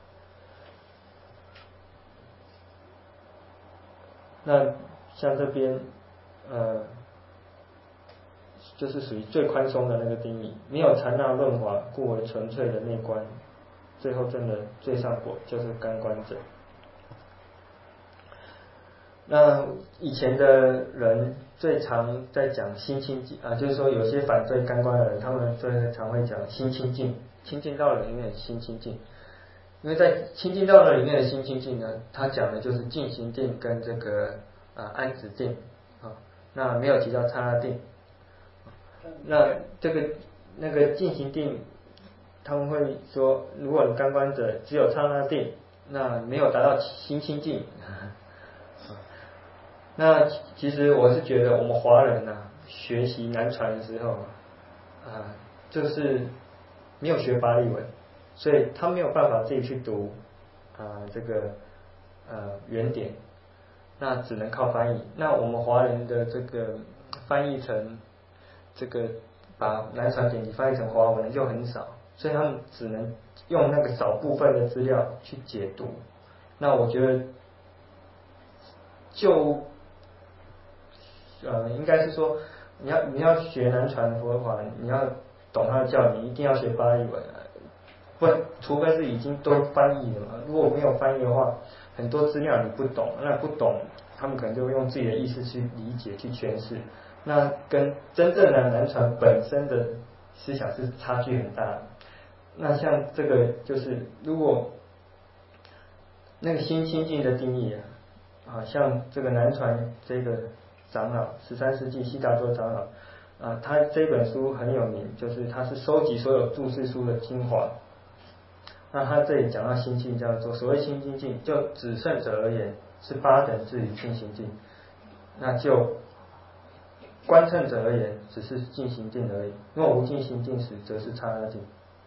那像这边，呃，就是属于最宽松的那个定义，没有禅那润滑，故为纯粹的内观，最后证的最上果就是干观者。那以前的人最常在讲心清净啊，就是说有些反对干观的人，他们最常会讲心清净，清净道里面的心清净。因为在清净道里面的心清净呢，他讲的就是净行定跟这个啊安止定啊，那没有提到刹那定。那这个那个净行定，他们会说，如果你干观者只有刹那定，那没有达到心清净。那其实我是觉得我们华人呐、啊，学习南传的时候啊，就是没有学巴利文，所以他没有办法自己去读啊这个呃原点，那只能靠翻译。那我们华人的这个翻译成这个把南传典籍翻译成华文的就很少，所以他们只能用那个少部分的资料去解读。那我觉得就呃，应该是说，你要你要学南传的佛法，你要懂他的教理，你一定要学巴利文，不，除非是已经都翻译了嘛。如果没有翻译的话，很多资料你不懂，那不懂，他们可能就会用自己的意思去理解、去诠释，那跟真正的南传本身的思想是差距很大的。那像这个就是，如果那个心清净的定义啊，啊，像这个南传这个长老，十三世纪悉达多长老啊，他这本书很有名，就是他是收集所有注释书的精华。那他这里讲到心清叫做所谓心清净，就止胜者而言是八等至于净行净，那就观乘者而言只是净行净而已。若无净行净时，则是刹那净。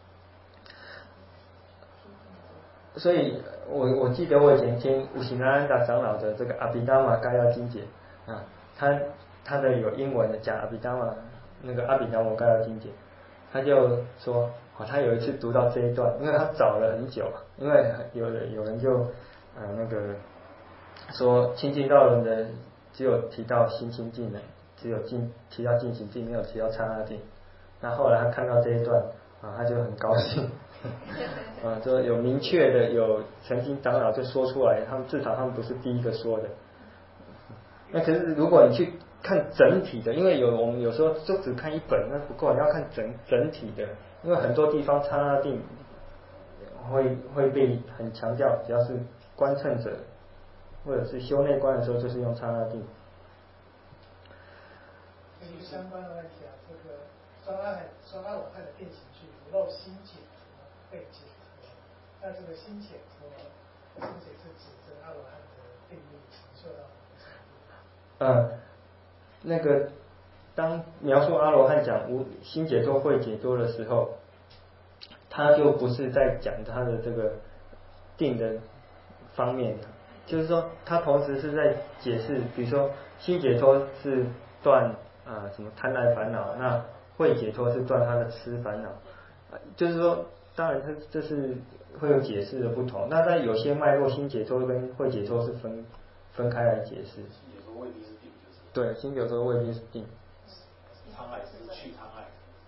所以我我记得我以前听五行阿安达长老的这个阿毗达玛概要经解啊，他他的有英文的讲阿毗达玛那个阿毗达摩概要经解，他就说哦，他有一次读到这一段，因为他找了很久，因为有人有人就呃那个说清净道人的只有提到心清净的，只有净提到净行净，没有提到刹那净。那后来他看到这一段啊，他就很高兴。啊，就有明确的，有曾经长老就说出来，他们至少他们不是第一个说的。那可是如果你去看整体的，因为有我们有时候就只看一本那不够，你要看整整体的，因为很多地方刹那定会会被很强调，只要是观乘者或者是修内观的时候，就是用刹那定。 跟相关的问题啊，这个双阿汉双阿罗汉的定情绪不漏心解被解脱，那这个心解脱，心解是指这个阿罗汉的定力成就到什么程度？ 呃，那个当描述阿罗汉讲无心解脱会解脱的时候，他就不是在讲他的这个定的方面，就是说它同时是在解释，比如说心解脱是断啊、呃、什么贪爱烦恼，那慧解脱是断他的痴烦恼，就是说当然它这是会有解释的不同，那在有些脉络心解脱跟慧解脱是分分开来解释。 心解脱未必是定，就是对，心解脱未必是定。 贪爱只是去贪爱。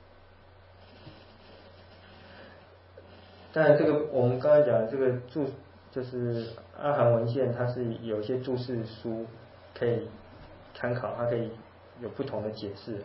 当然，这个我们刚才讲的这个注就是阿含文献，它是有一些注释书可以参考，它可以有不同的解释。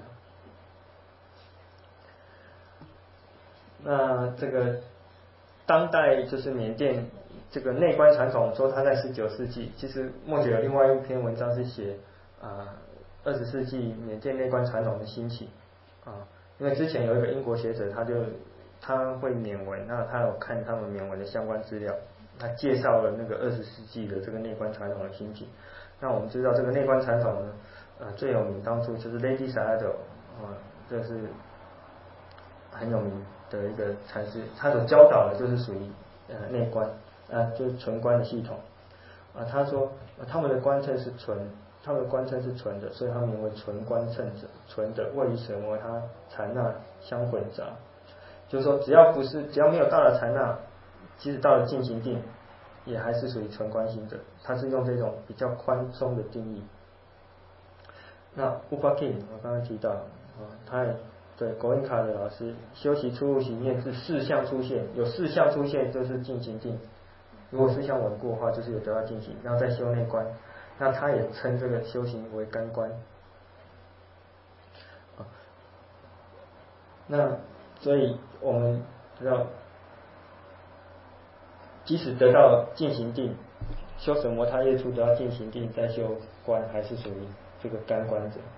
那这个当代就是缅甸这个内观传统，说它在十九世纪，其实末节有另外一篇文章是写啊二十世纪缅甸内观传统的兴起啊，因为之前有一个英国学者，他就他会缅文，那他有看他们缅文的相关资料，他介绍了那个二十世纪的这个内观传统的兴起。那我们知道这个内观传统呢，呃最有名当初就是 Lady Sayadaw 啊，这是很有名的一个禅师，他所教导的就是属于呃内观啊，就是纯观的系统啊。他说、呃、他们的观称是纯，他们的观称是纯的，所以他名为纯观称者。纯的位于什么？他禅那相混杂，就是说只要不是只要没有到了禅那，即使到了进行定，也还是属于纯观行者。他是用这种比较宽松的定义。那 Upakin 我刚刚提到啊，他也对国印卡的老师，修习出入行念是四项出现，有四项出现就是进行定，如果四项稳固的话，就是有得到进行，然后再修内观。那他也称这个修行为甘观。啊，那所以我们知道，即使得到进行定，修什么他业处得到进行定，再修观，还是属于这个甘观者。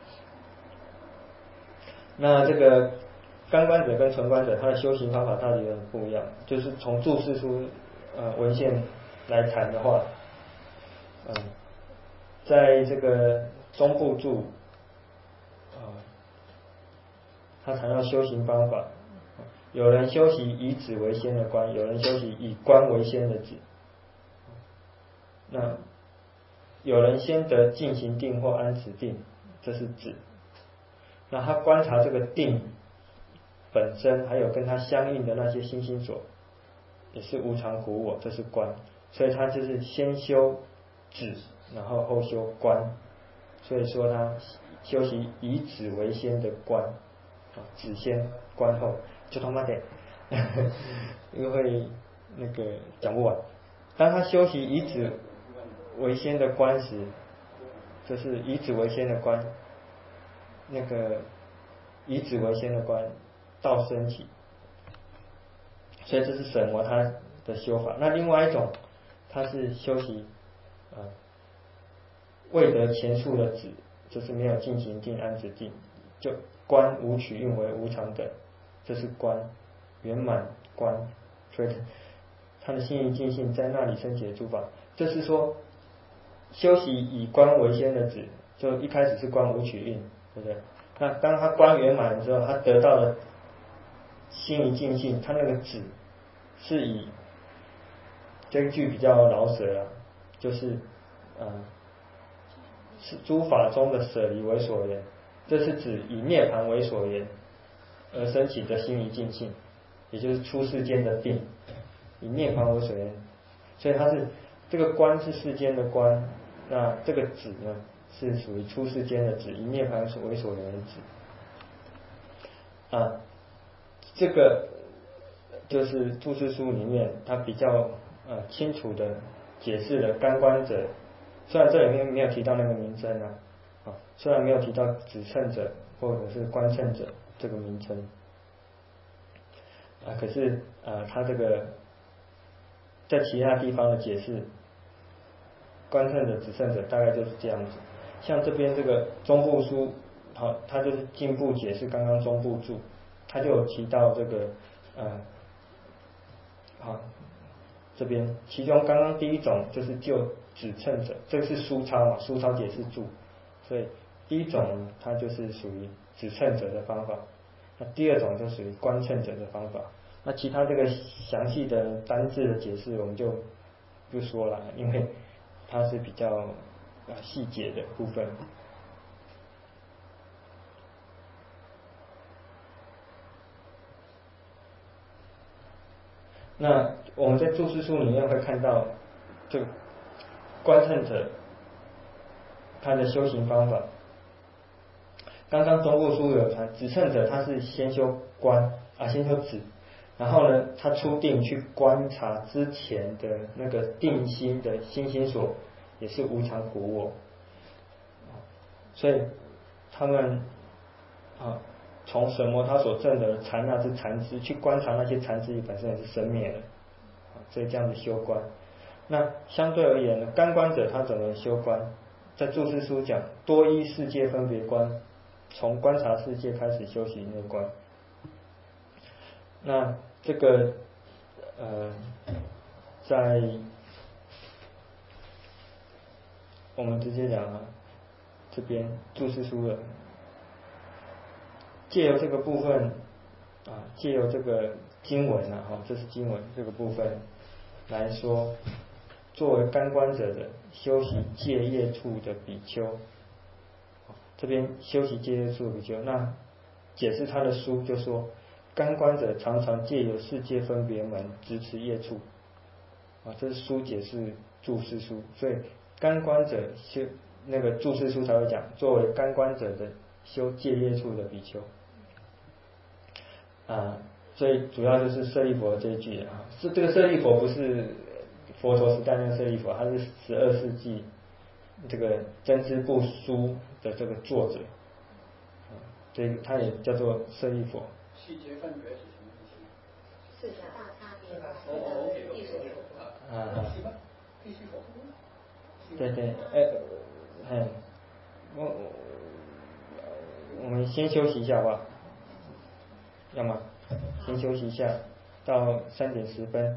那这个甘观者跟纯观者，他的修行方法到底有什么不一样？就是从注释书呃文献来谈的话，嗯、呃，在这个中部注啊、呃，他谈到修行方法，有人修习以止为先的观，有人修习以观为先的止。那有人先得进行定或安止定，这是止。那他观察这个定本身，还有跟它相应的那些心心所，也是无常苦我，这是观。所以他就是先修止，然后后修观。所以说他修习以止为先的观，啊，止先观后，就他妈的，因为那个讲不完。当他修习以止为先的观时，就是以止为先的观。那个以止为先的观到升起，所以这是审摩他的修法。那另外一种，他是修习啊、呃、未得前述的止，就是没有进行定安止定，就观无取运为无常等，这是观圆满观，所以他的心意尽性在那里升起的诸法。这是说修习以观为先的止，就一开始是观无取运，对不对？那当他观圆满之后，他得到了心一尽性，他那个止是以这一句比较老舍了，就是呃是诸法中的舍离为所缘，这是指以涅槃为所缘而升起的心一尽性，也就是出世间的定，以涅槃为所缘，所以它是这个观是世间的观，那这个止呢是属于出世间的止，以涅槃为所缘的止。啊，这个就是注释书里面它比较呃清楚的解释了甘观者，虽然这里面没有提到那个名称啊，啊，虽然没有提到止称者或者是观称者这个名称，啊，可是啊，它这个在其他地方的解释，观称者、止称者大概就是这样子。像这边这个中部书，好，它就是进步解释刚刚中部注，它就有提到这个呃，好，这边其中刚刚第一种就是就止称者，这个是书抄嘛，书抄解释注，所以第一种它就是属于止称者的方法，那第二种就属于观称者的方法。 那其他这个详细的单字的解释我们就不说了，因为它是比较啊细节的部分。那我们在注释书里面会看到，这个观乘者他的修行方法。刚刚中部书有谈，止乘者他是先修观啊，先修止，然后呢，他出定去观察之前的那个定心的心心所，也是无常苦我，所以他们啊，从什么他所证的禅那之禅知去观察那些禅知本身也是生灭的，所以这样子修观。那相对而言呢，干观者他怎么修观？在注释书讲多依世界分别观，从观察世界开始修习内观。那这个呃，在我们直接讲啊，这边注释书了，借由这个部分啊，借由这个经文啊，哈，这是经文这个部分来说，作为干观者的修习戒业处的比丘，这边修习戒业处的比丘，那解释他的书就说，干观者常常借由世界分别门支持业处，啊，这是书解释注释书，所以干观者修那个注释书才会讲，作为干观者的修戒业处的比丘，啊，所以主要就是舍利佛这一句啊，是这个舍利佛不是佛陀时代那个舍利佛，他是十二世纪这个真知部书的这个作者，这个他也叫做舍利佛。 细节分别是什么意思？ 是大差别吧？这个艺术啊， 必须佛。 对对，哎，哎，我我们先休息一下吧，要吗？先休息一下，到三点十分。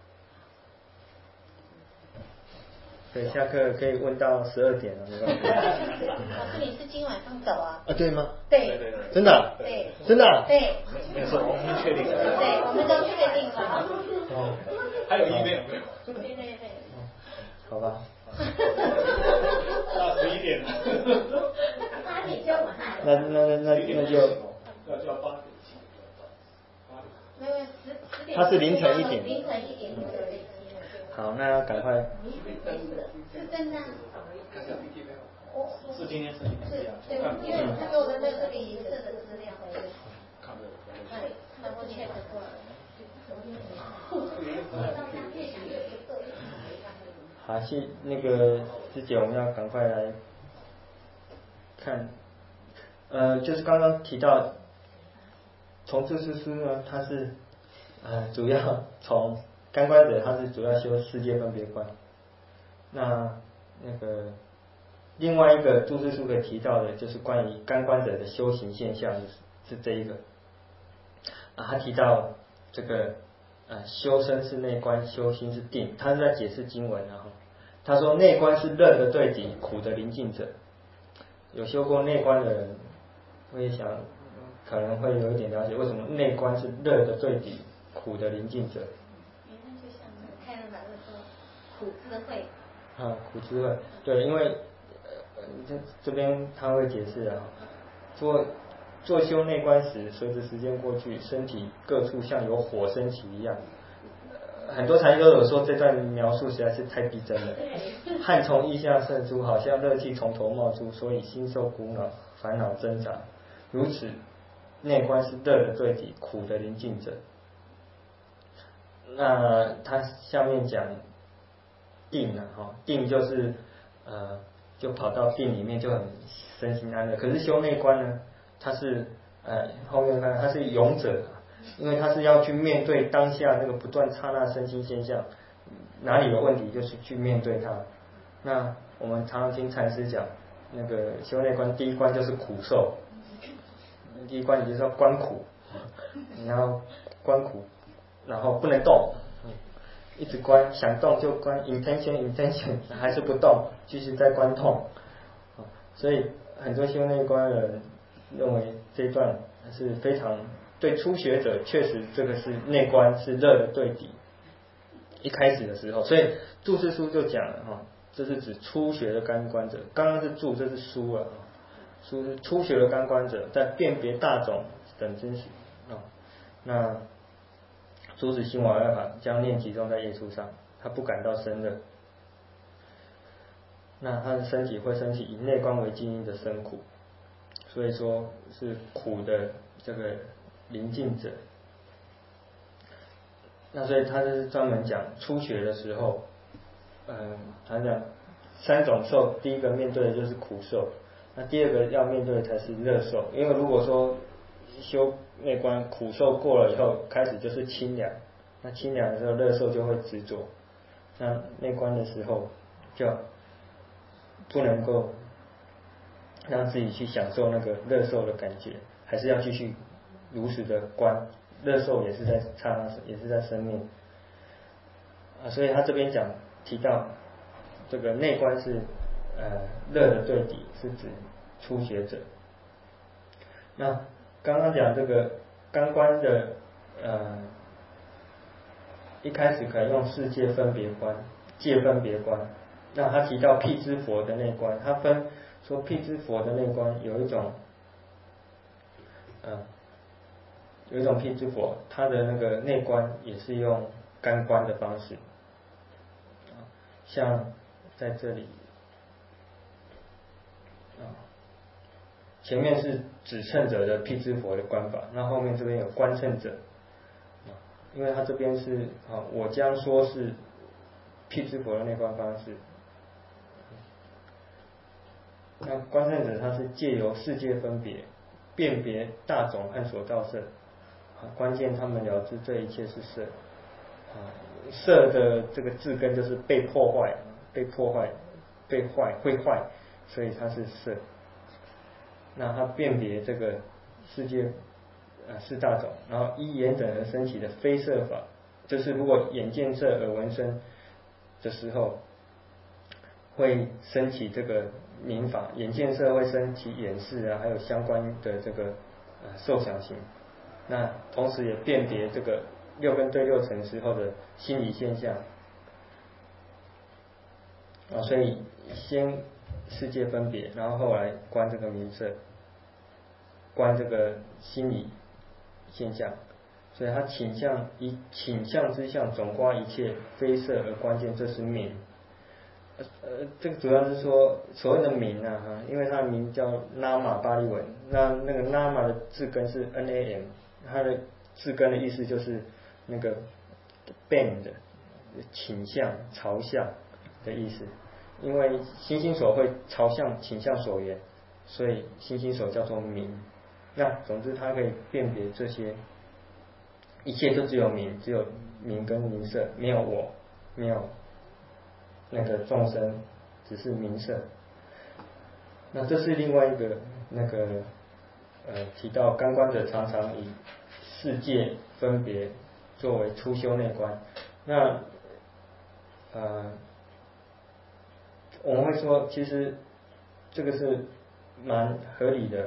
对，下课可以问到十二点了，没关系。 老师，你是今晚上走啊？ 啊，对吗？ 对对对对， 真的？ 对， 真的？ 对。 没错，我们确定了。 对，我们都确定了。 哦， 还有 email 没有？ 对对对。 好吧。 到十一点了。 八点就晚上。 那那那那那就。 要就要八点起。 没有十十点。 他是凌晨一点。 凌晨一点左右。 好，那要赶快。 是真的。 是今天是今天。 是，对，因为他给我的那个礼仪社的资料， 看过。 对，然后 check 过了。 好，是那个之前我们要赶快来看，呃，就是刚刚提到，从注释书呢，它是呃主要从干观者，它是主要修世界分别观。那那个另外一个注释书可以提到的，就是关于干观者的修行现象，是这一个啊，他提到这个。呃，修身是内观，修心是定。他是在解释经文，然后他说内观是乐的对敌，苦的临近者。有修过内观的人，我也想可能会有一点了解，为什么内观是乐的对敌，苦的临近者。 原来就像开了法会说苦智慧。 啊，苦智慧，对，因为呃这这边他会解释啊，做。做修内观时，随着时间过去，身体各处像有火升起一样。呃、很多禅师都有说这段描述实在是太逼真了。汗从腋下渗出，好像热气从头冒出，所以心受苦恼，烦恼挣扎。如此，内观是乐的对敌，苦的临近者。那他下面讲定啊，哈，定就是呃，就跑到定里面就很身心安乐。可是修内观呢？他是呃后面看他是勇者，因为他是要去面对当下那个不断刹那身心现象，哪里有问题就是去面对它。那我们常常听禅师讲，那个修内观第一关就是苦受，第一关你就是要观苦，然后观苦，然后不能动，一直观，想动就观 intention intention 还是不动，继续在观痛。所以很多修内观的人认为这一段是非常对初学者确实这个是内观是热的对底，一开始的时候，所以注释书就讲了哈，这是指初学的干观者，刚刚是注，这是书啊，书是初学的干观者在辨别大种等真实啊，那诸子心王要法将念集中在业处上，他不感到生热，那他的身体会升起以内观为基因的生苦，所以说是苦的这个临近者。那所以他就是专门讲初学的时候，嗯，他讲三种受，第一个面对的就是苦受，那第二个要面对的才是乐受。因为如果说修内观苦受过了以后，开始就是清凉，那清凉的时候乐受就会执着，那内观的时候就不能够让自己去享受那个乐受的感觉，还是要继续如实的观。乐受也是在刹那，也是在生灭啊，所以他这边讲提到这个内观是呃乐的对底，是指初学者。那刚刚讲这个干观的呃一开始可以用世界分别观、界分别观。那他提到辟支佛的内观，他分说辟支佛的内观有一种呃。有一种辟支佛，它的那个内观也是用干观的方式，像在这里，前面是指称者的辟支佛的观法，那后面这边有观称者，因为它这边是啊，我将说是辟支佛的内观方式，那观称者他是借由世界分别，辨别大种和所造色。关键他们了知这一切是色，啊，色的这个字根就是被破坏、被破坏、被坏、会坏，所以它是色。那他辨别这个世界啊四大种，然后依眼等而升起的非色法，就是如果眼见色、耳闻声的时候，会升起这个名法，眼见色会升起眼识啊，还有相关的这个啊受想行。那同时也辨别这个六根对六尘时候的心理现象啊，所以先世界分别，然后后来观这个名色，观这个心理现象，所以他倾向以倾向之相总观一切非色而关键，这是名。呃，这个主要是说所谓的名啊，哈，因为它的名叫拉玛巴利文，那那个拉玛的字根是 N A M。它的字根的意思就是那个 bend 倾向、朝向的意思，因为心心所会朝向、倾向所缘，所以心心所叫做名。那总之它可以辨别这些，一切都只有名，只有名跟名色，没有我，没有那个众生，只是名色。那这是另外一个那个。呃，提到干观者常常以世界分别作为初修内观，那呃，我们会说，其实这个是蛮合理的。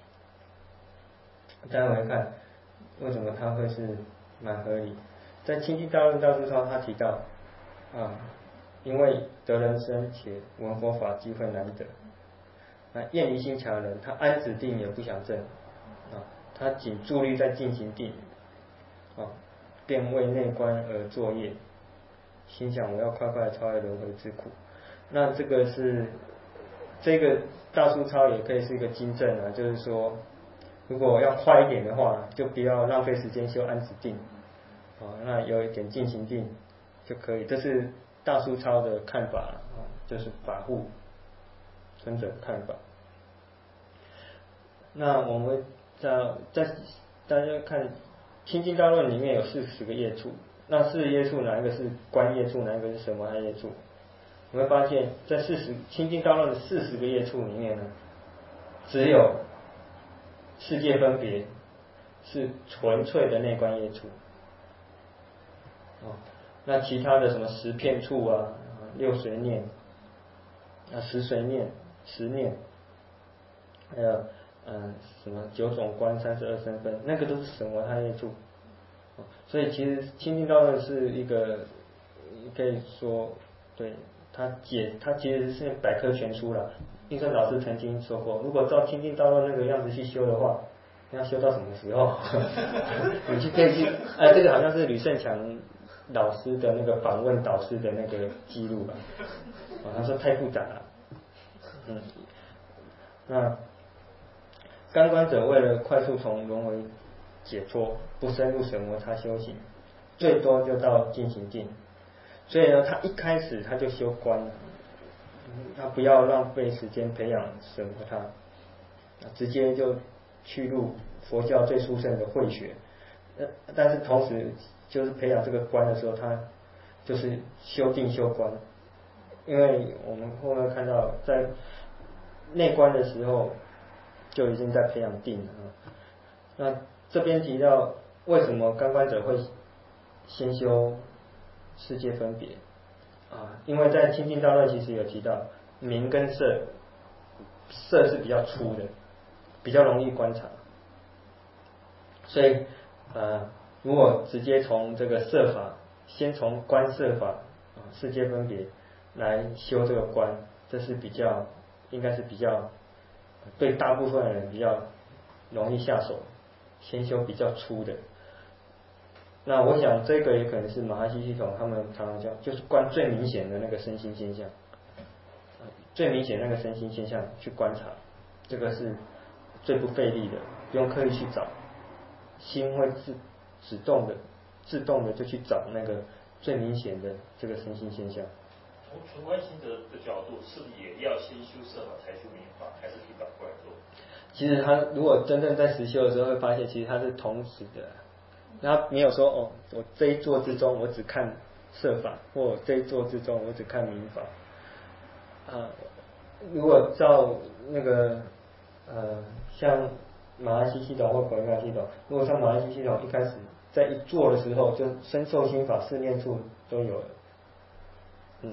大家来看，为什么它会是蛮合理？在《清净大论大注钞》他提到啊，因为得人身且闻佛法机会难得。那厌离心强的人，他安止定也不想正啊，他仅注力在进行定啊，便为内观而作业，心想我要快快超越轮回之苦。那这个是这个大注钞也可以是一个经证啊，就是说，如果要快一点的话，就不要浪费时间修安止定啊，那有一点进行定就可以。这是大注钞的看法啊，就是法护尊者看法。那我们在在大家看清净大论里面有四十个业处，那四十业处哪一个是观业处，哪一个是什么业处？你会发现在四十清净大论的四十个业处里面呢，只有世界分别是纯粹的内观业处。哦，那其他的什么十片处啊、六随念、啊十随念、十念，还有嗯、呃、什么九种观、三十二身分，那个都是神魔他业处。所以其实清净道论是一个可以说，对他解他其实是百科全书了。印顺老师曾经说过，如果照清净道论那个样子去修的话，要修到什么时候？你去可以去，哎，这个好像是吕胜强老师的那个访问导师的那个记录吧。哦，他说太复杂了。嗯，那干观者为了快速从轮回解脱，不深入神魔他修行，最多就到进行境。所以呢，他一开始他就修观了，他不要浪费时间培养神魔他，直接就去入佛教最殊胜的慧学。呃，但是同时就是培养这个观的时候，他就是修定修观，因为我们后面看到在内观的时候就已经在培养定了。那这边提到为什么干观者会先修世界分别啊？因为在清净道论其实有提到名跟色，色是比较粗的，比较容易观察，所以呃，如果直接从这个色法，先从观色法啊世界分别来修这个观，这是比较应该是比较对大部分人比较容易下手，先修比较粗的。那我想这个也可能是马哈希系统他们常常讲，就是观最明显的那个身心现象，最明显那个身心现象去观察，这个是最不费力的，不用刻意去找，心会自自动的自动的就去找那个最明显的这个身心现象。 从纯观行者的角度，是不是也要先修色法才修明法，还是可以反过来做？ 其实他如果真正在实修的时候，会发现其实他是同时的，他没有说哦，我这一座之中我只看色法，或这一座之中我只看明法。啊，如果照那个呃，像马来西系统或本愿系统，如果像马来西系统一开始在一做的时候，就身受心法四念处都有了，嗯，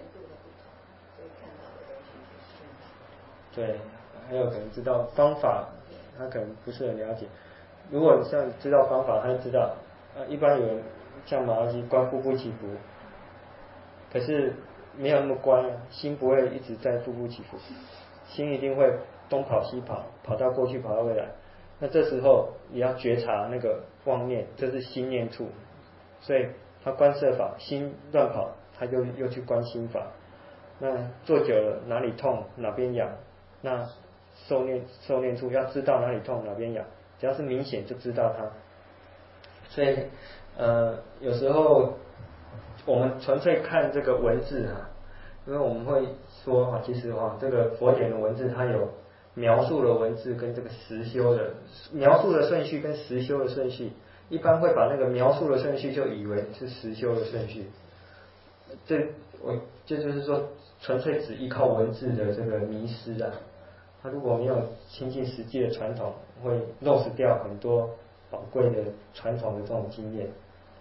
对，还有可能知道方法，他可能不是很了解。如果像知道方法，他就知道，呃，一般有人像马来西观腹部起伏，可是没有那么观，心不会一直在腹部起伏，心一定会东跑西跑，跑到过去，跑到未来。那这时候你要觉察那个妄念，这是心念处，所以他观色法，心乱跑，他就又去观心法。那做久了，哪里痛哪边痒，那受念受念处要知道哪里痛哪边痒，只要是明显就知道它。所以呃有时候我们纯粹看这个文字啊，因为我们会说啊，其实啊这个佛典的文字它有描述的文字跟这个实修的描述的顺序跟实修的顺序，一般会把那个描述的顺序就以为是实修的顺序。这我这就是说纯粹只依靠文字的这个迷失啊，他如果没有亲近实际的传统，会漏失掉很多宝贵的传统的这种经验。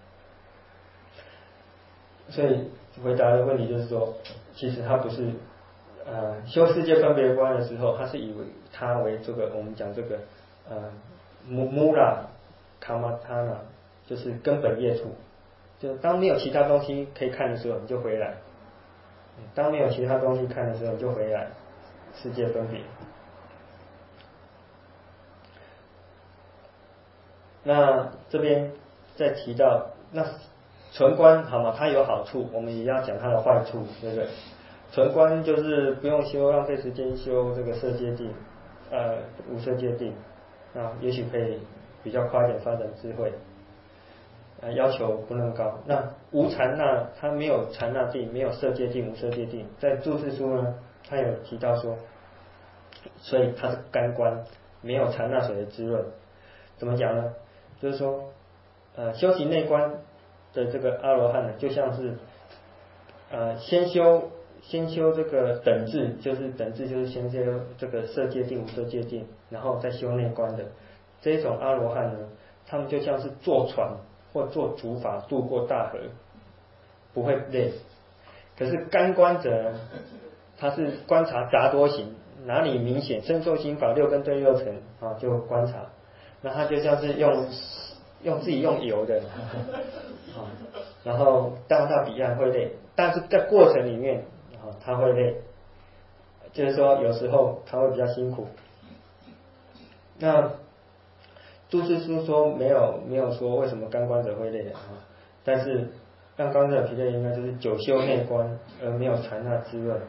所以回答的问题就是说，其实他不是呃修世界分别观的时候，他是以为他为这个我们讲这个呃穆穆拉卡玛塔纳，就是根本业处。就当没有其他东西可以看的时候，你就回来；当没有其他东西看的时候，你就回来。世界分别。那这边再提到，那纯观好吗？它有好处，我们也要讲它的坏处，对不对？纯观就是不用修，浪费时间修这个色界定，呃，无色界定，啊，也许可以比较快一点发展智慧。呃，要求不那么高。那无禅那，它没有禅那定，没有色界定、无色界定。在注释书呢，它有提到说，所以它是干观，没有禅那水的滋润。怎么讲呢？就是说，呃，修行内观的这个阿罗汉呢，就像是，呃，先修先修这个等至，就是等至就是先修这个色界定、无色界定，然后再修内观的这种阿罗汉呢，他们就像是坐船或做竹筏渡过大河，不会累。可是干观者呢，他是观察杂多行， 哪里明显，身受心法六根对六尘啊，就观察。那他就像是用用自己用油的啊，然后到到彼岸会累，但是在过程里面啊他会累，就是说有时候他会比较辛苦。那注释书说没有没有说为什么干观者会累啊，但是干观者疲累应该就是久修内观而没有禅那滋润。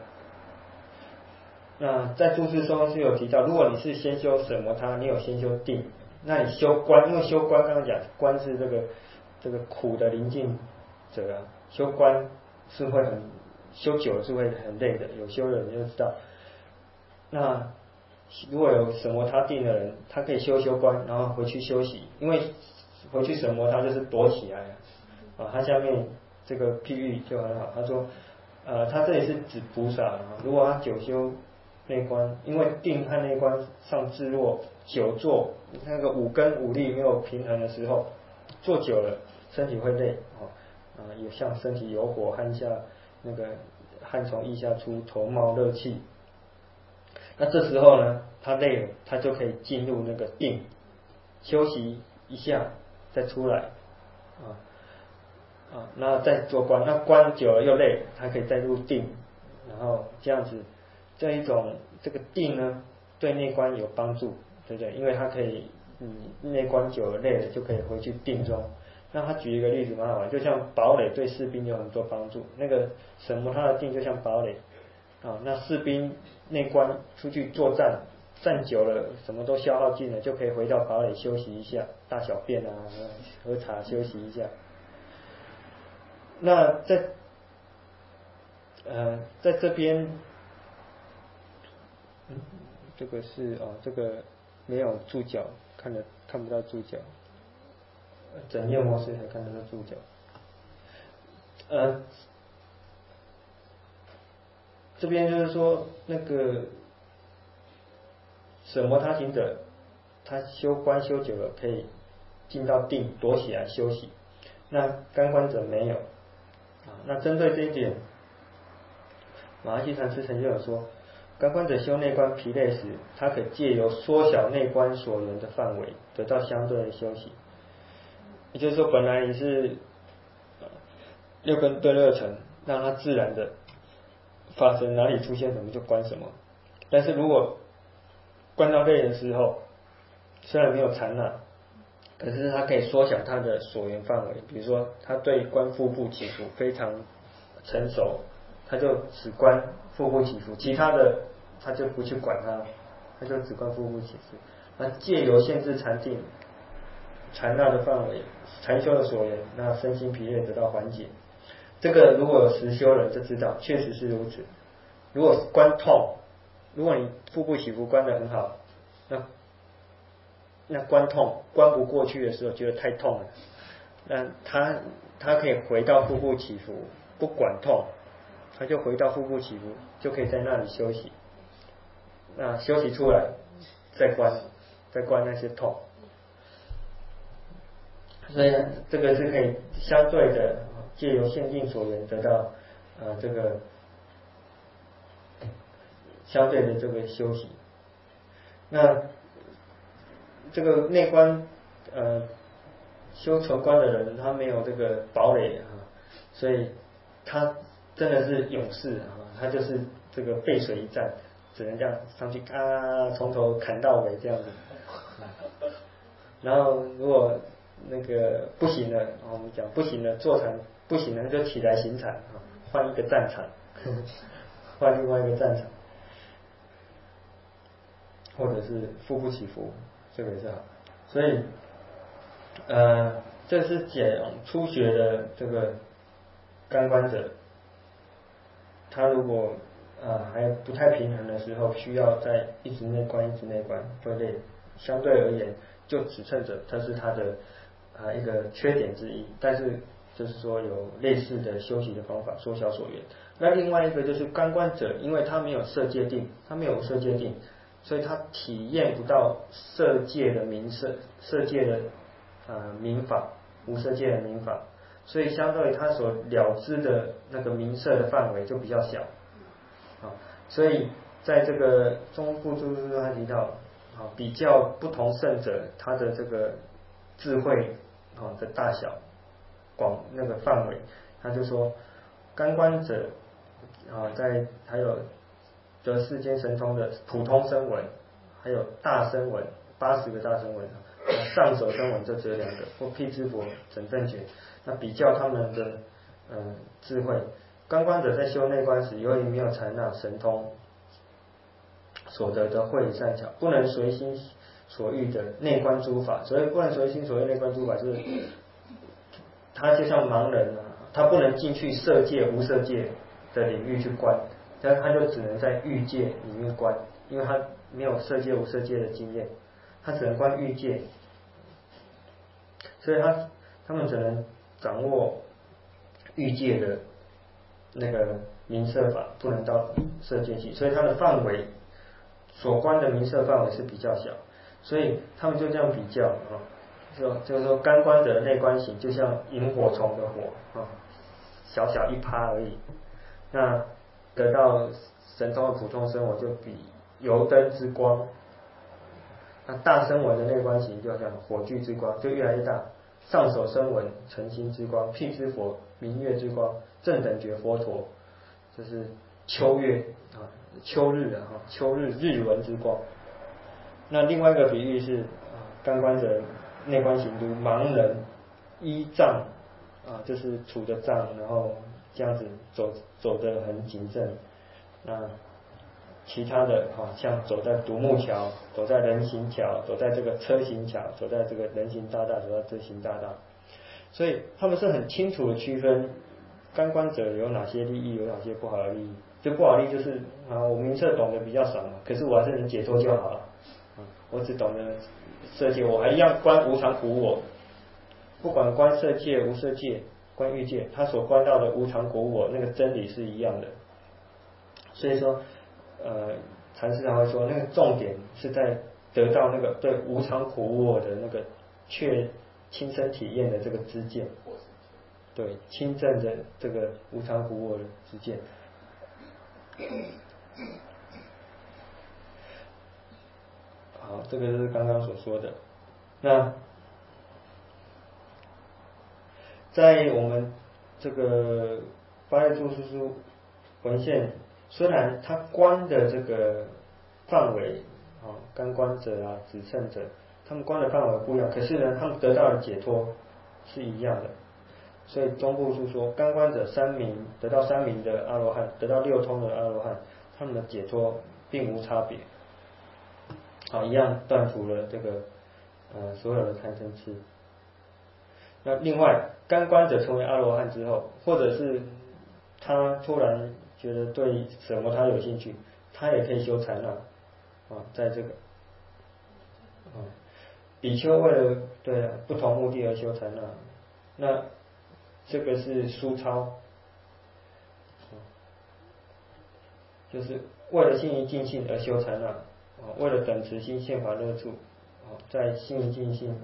那在注释中是有提到，如果你是先修什么他，你有先修定，那你修观，因为修观刚刚讲观是这个这个苦的临近者啊，修观是会很修久了是会很累的，有修的人就知道。那如果有什么他定的人，他可以修修观，然后回去休息，因为回去什么他就是躲起来啊。他下面这个譬喻就很好，他说，呃，他这里是指菩萨啊，如果他久修内观，因为定和内观上至弱，久坐那个五根五力没有平衡的时候，坐久了身体会累啊，啊，有像身体有火，汗下那个汗从腋下出，头冒热气。那这时候呢，他累了，他就可以进入那个定，休息一下再出来啊啊，那再做观，那观久了又累，他可以再入定，然后这样子，这一种这个定呢，对内观有帮助，对不对？因为他可以，嗯，内观久了累了就可以回去定中。那他举一个例子蛮好玩，就像堡垒对士兵有很多帮助，那个什么他的定就像堡垒啊，那士兵内观出去作战，站久了什么都消耗尽了，就可以回到堡垒休息一下，大小便啊，喝茶休息一下。那在呃在这边，嗯，这个是哦，这个没有注脚，看得看不到注脚，整页模式才看得到注脚。呃，这边就是说那个什么他行者，他修观修久了可以进到定，躲起来休息。那干观者没有啊。那针对这一点，马哈基禅师曾经有说，干观者修内观疲累时，他可借由缩小内观所缘的范围，得到相对的休息。也就是说，本来你是六根对六尘，让它自然的发生，哪里出现什么就观什么。但是如果观到累的时候，虽然没有禅那，可是它可以缩小它的所缘范围。比如说，他对观腹部起伏非常成熟，他就只观腹部起伏，其他的他就不去管它，他就只观腹部起伏。那借由限制禅定、禅那的范围、禅修的所缘，那身心疲累得到缓解。这个如果有实修人就知道，确实是如此。如果观痛，如果你腹部起伏观得很好，那那观痛观不过去的时候，觉得太痛了，那他他可以回到腹部起伏，不管痛，他就回到腹部起伏，就可以在那里休息。那休息出来再观，再观那些痛。所以这个是可以相对的借由限定所缘得到呃这个相对的这个休息。那这个内观呃修纯观的人，他没有这个堡垒啊，所以他真的是勇士啊，他就是这个背水一战，只能这样上去啊，从头砍到尾这样子。然后如果那个不行了，我们讲不行了，坐禅不行了就起来行禅啊，换一个战场，换另外一个战场，或者是腹部起伏，这个也是好。所以，呃，这是讲初学的这个干观者，他如果呃还不太平衡的时候，需要在一直内观一直内观会累。相对而言，就指称者，这是他的啊、呃、一个缺点之一。但是就是说有类似的修习的方法，缩小所缘。那另外一个就是干观者，因为他没有色界定，他没有色界定，所以他体验不到色界的名色，色界的呃名法，无色界的名法，所以相对于他所了知的那个名色的范围就比较小啊。所以在这个中部注释他提到，啊，比较不同圣者他的这个智慧啊的大小广那个范围，他就说干观者啊，在还有得世间神通的普通声闻，还有大声闻八十个大声闻，上首声闻就只有两个，或辟支佛整正觉。那比较他们的嗯、呃、智慧，干观者在修内观时，由于没有采纳神通所得的慧善巧，不能随心所欲的内观诸法。所以不能随心所欲内观诸法，就是他就像盲人啊，他不能进去色界无色界的领域去观，但他就只能在欲界里面观，因为他没有色界无色界的经验，他只能观欲界，所以他他们只能掌握欲界的那个名色法，不能到色界去，所以它的范围所观的名色范围是比较小，所以他们就这样比较啊，就就是说干观者的内观行就像萤火虫的火啊，小小一趴而已。那得到神通的普通声闻就比油灯之光，那大声闻的内观行就像火炬之光，就越来越大。上首声闻诚心之光，辟支佛明月之光，正等觉佛陀就是秋月啊，秋日啊，秋日日文之光。那另外一个比喻是啊，干观者内观行如盲人依杖啊，就是杵着杖，然后这样子走走得很谨慎。那其他的哈、啊，像走在独木桥，走在人行桥，走在这个车行桥，走在这个人行大道，走在车行大道，所以他们是很清楚的区分干观者有哪些利益，有哪些不好的利益。就不好的利益就是啊，我名色懂得比较少嘛，可是我还是能解脱就好了。啊，我只懂得色界，我还一样观无常苦我，不管观色界、无色界、观欲界，他所观到的无常苦我那个真理是一样的。所以说，呃，禅师才会说，那个重点是在得到那个对无常苦我的那个确亲身体验的这个知见，对亲证的这个无常苦我的知见。好，这个就是刚刚所说的。那在我们这个八叶注释书文献，虽然它观的这个范围啊，干观者啊、止乘者，他们观的范围不一样，可是呢，他们得到的解脱是一样的。所以中部书说，干观者三明得到三明的阿罗汉，得到六通的阿罗汉，他们的解脱并无差别。好，一样断除了这个呃所有的贪嗔痴。那另外，干观者成为阿罗汉之后，或者是他突然觉得对什么他有兴趣，他也可以修禅那啊，在这个啊，比丘为了对、啊、不同目的而修禅那，那这个是疏超，就是为了心一尽性而修禅那啊，为了等持心现法乐处啊，在心一尽性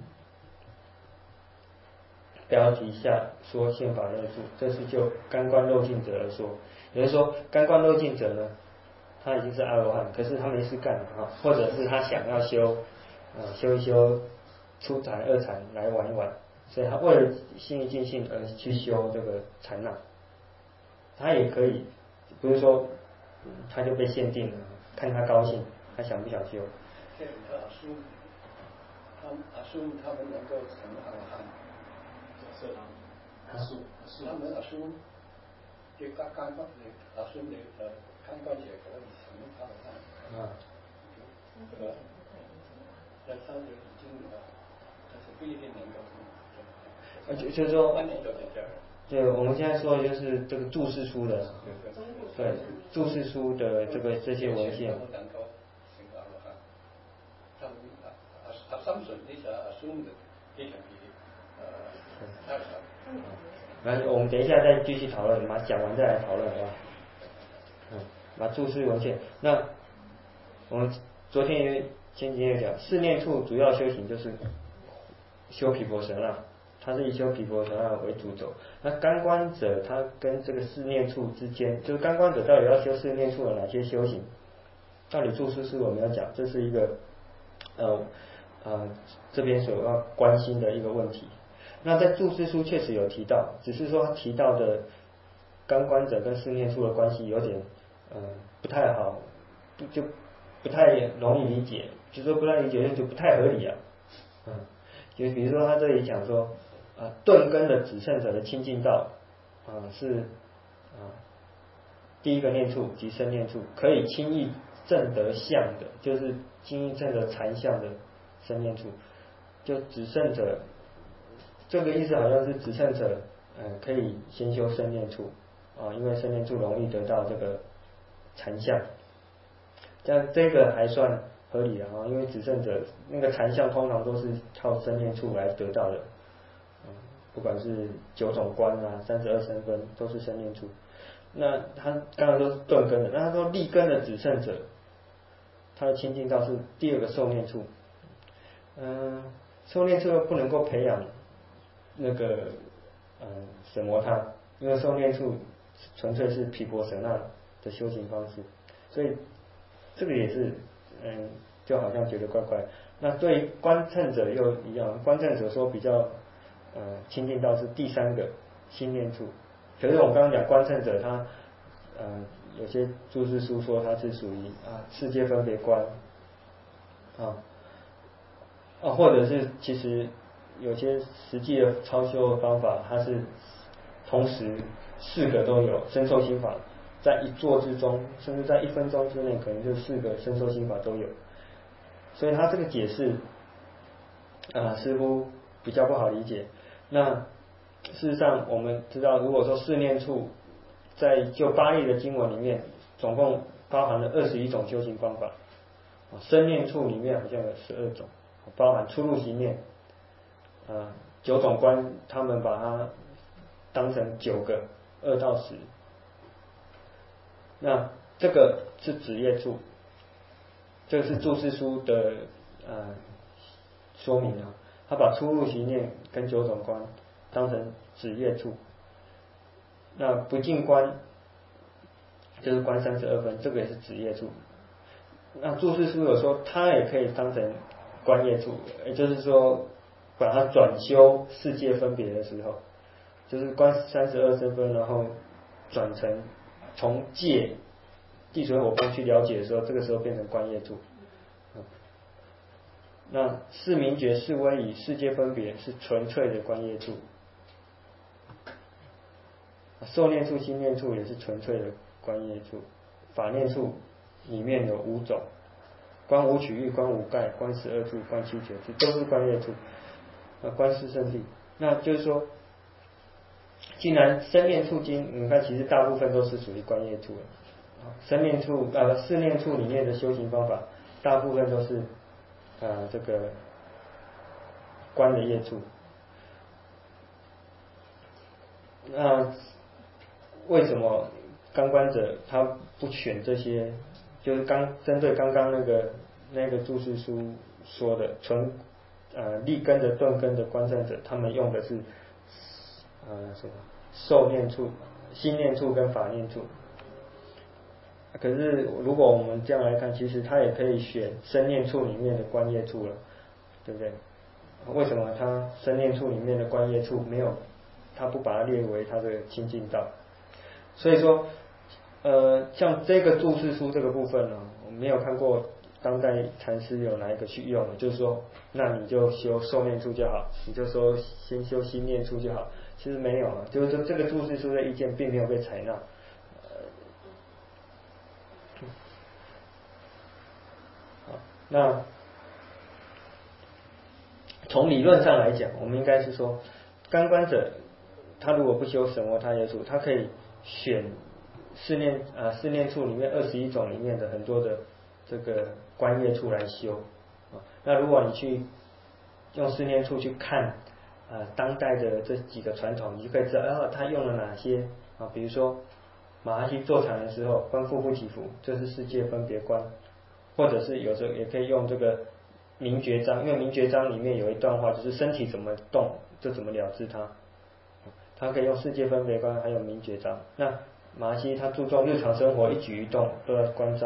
标题下说现法乐处，这是就干观漏尽者而说。也就是说，干观漏尽者呢，他已经是阿罗汉，可是他没事干啊，或者是他想要修啊修一修初禅、二禅来玩一玩，所以他为了心一尽性而去修这个禅那，他也可以，不是说、嗯、他就被限定了，看他高兴，他想不想修。 这个阿苏，他们阿苏他们能够成阿罗汉。 是啊，阿苏， 他们阿苏，这干干观的阿苏的呃干观者可以成阿罗汉。啊。这个，但他就已经呃，但是不一定能够成。 呃，就就是说， 问题就在这儿。 对，我们现在说的就是这个注释书的，对，注释书的这个这些文献。 能够成阿罗汉。他们阿阿阿三顺呢是阿苏的非常比呃。 那我们等一下再继续讨论，把它讲完再来讨论，好吧？嗯，把注释文献。那我们昨天也前几天也讲，四念处主要修行就是修毗婆舍那，它是以修毗婆舍那为主轴。那干观者他跟这个四念处之间，就是干观者到底要修四念处的哪些修行？ 到底注释书我们要讲，这是一个呃呃这边所要关心的一个问题。那在注释书确实有提到，只是说他提到的刚观者跟四念处的关系有点呃不太好，就不太容易理解，就说不太理解就不太合理啊。嗯，就比如说他这里讲说啊，顿根的止胜者的清净道啊是啊第一个念处即生念处，可以轻易证得相的，就是轻易证得禅相的生念处。就止胜者这个意思好像是止胜者呃可以先修生念处啊，因为生念处容易得到这个禅相，这样这个还算合理的啊，因为止胜者那个禅相通常都是靠生念处来得到的，嗯，不管是九种观啊、三十二身分都是生念处。那他刚刚都是顿根的，那他说立根的止胜者，他的清净道是第二个受念处，嗯、呃，受念处又不能够培养那个嗯舍摩他，因为受念处纯粹是毗婆舍那的修行方式，所以这个也是嗯就好像觉得怪怪。那对于观乘者又一样，观乘者说比较呃清净道是第三个心念处，可是我们刚刚讲观乘者他呃有些注释书说他是属于啊世界分别观啊啊或者是其实有些实际的超修的方法，它是同时四个都有身受心法，在一坐之中，甚至在一分钟之内，可能就四个身受心法都有。所以他这个解释啊、呃、似乎比较不好理解。那事实上我们知道，如果说四念处在就八例的经文里面，总共包含了二十一种修行方法。生念处里面好像有十二种，包含出入行念，啊九种观，他们把它当成九个，二到十。那这个是止业处，这个是注释书的呃说明啊，他把出入行念跟九种观当成止业处。那不净观就是观三十二分，这个也是止业处。那注释书有说它也可以当成观业处，也就是说把它转修世界分别的时候，就是观三十二身分，然后转成从界地水火风去了解的时候，这个时候变成观业处。嗯、那四明觉四威仪世界分别是纯粹的观业处，受念处心念处也是纯粹的观业处，法念处里面有五种，观五取欲、观五盖、观十二处、观七觉处，都是观业处。啊，观四圣谛，那就是说，既然生念处经，你看其实大部分都是属于观业处的。生念处呃四念处里面的修行方法，大部分都是呃这个观的业处。那为什么刚观者他不选这些？就是刚针对刚刚那个那个注释书说的纯呃立根的顿根的观证者，他们用的是呃什么受念处、心念处跟法念处。可是如果我们这样来看，其实他也可以选生念处里面的观业处了，对不对？为什么他生念处里面的观业处没有，他不把它列为他的清净道？所以说呃像这个注释书这个部分呢，我没有看过当代禅师有哪一个去用的，就是说那你就修受念处就好，你就说先修心念处就好。其实没有啊，就是说这个注释书的意见并没有被采纳。那从理论上来讲，我们应该是说，刚观者他如果不修什摩他业处，他可以选四念啊四念处里面二十一种里面的很多的这个观业处来修啊。那如果你去用四念处去看啊当代的这几个传统，你就可以知道啊他用了哪些啊，比如说马哈希坐禅的时候观腹部起伏，这是世界分别观。或者是有时候也可以用这个明觉章，因为明觉章里面有一段话，就是身体怎么动就怎么了知它，它可以用世界分别观，还有明觉章。那马哈希他注重日常生活一举一动都要关照，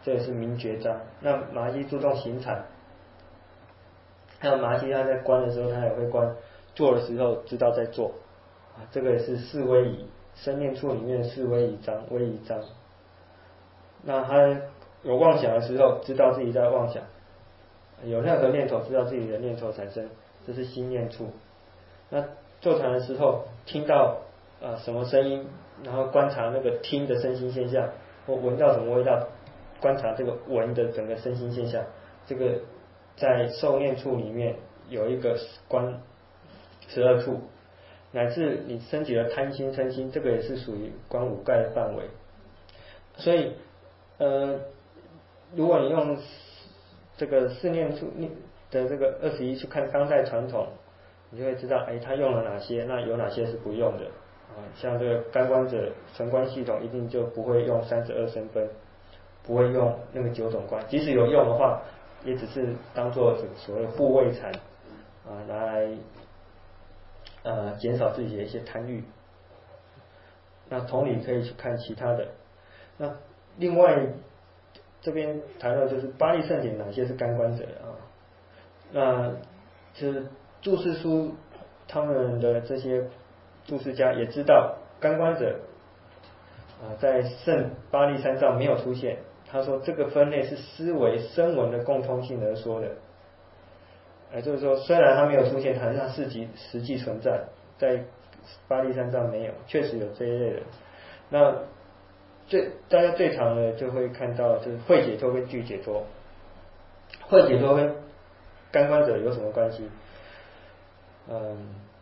这也是明觉章。那麻基注重行禅，还有麻基他在观的时候，他也会观，做的时候知道在做，啊，这个也是四威仪，生念处里面的四威仪章，威仪章。那他有妄想的时候，知道自己在妄想，有任何念头，知道自己的念头产生，这是心念处。那坐禅的时候，听到啊、呃、什么声音，然后观察那个听的身心现象，或闻到什么味道，观察这个闻的整个身心现象。这个在受念处里面有一个观十二处，乃至你升起了贪心嗔心，这个也是属于观五盖的范围。所以呃，如果你用这个四念处的这个二十一去看当代传统，你就会知道，哎，他用了哪些，那有哪些是不用的啊？像这个干观者纯观系统，一定就不会用三十二生分，不会用那个九种观，即使有用的话，也只是当做所谓护卫禅啊，拿来呃减少自己的一些贪欲。那同理可以去看其他的。那另外这边谈到就是八力圣典哪些是干观者啊？那就是注释书他们的这些注释家也知道干观者啊，在圣八力三藏没有出现。他说这个分类是思维声闻的共通性而说的，也就是说虽然它没有出现，但是它实际实际存在，在八力三藏没有，确实有这一类人。那最大家最常的就会看到就是慧解脱跟具解脱。慧解脱跟干观者有什么关系？嗯，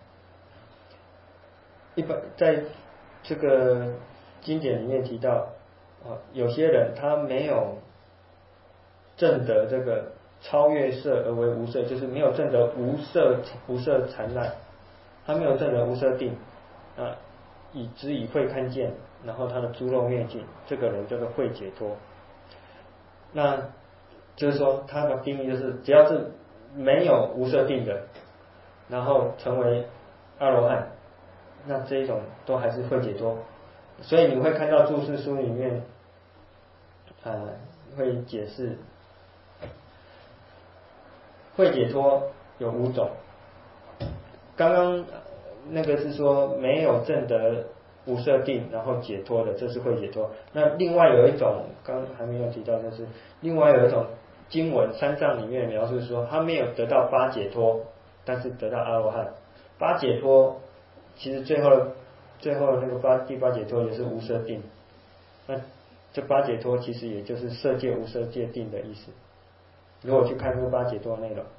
一般在这个经典里面提到啊，有些人他没有证得这个超越色而为无色，就是没有证得无色无色禅那，他没有证得无色定啊，以只以慧看见，然后他的诸漏灭尽，这个人叫做慧解脱。那就是说他的定义就是只要是没有无色定的，然后成为阿罗汉，那这一种都还是慧解脱。所以你会看到注释书里面呃会解释慧解脱有五种。刚刚那个是说没有证得无色定然后解脱的，这是慧解脱。那另外有一种刚还没有提到，就是另外有一种经文三藏里面描述说他没有得到八解脱，但是得到阿罗汉。八解脱其实最后最后那个八第八解脱也是无色定，那这八解脱其实也就是色界无色界定的意思。如果去看这个八解脱的内容，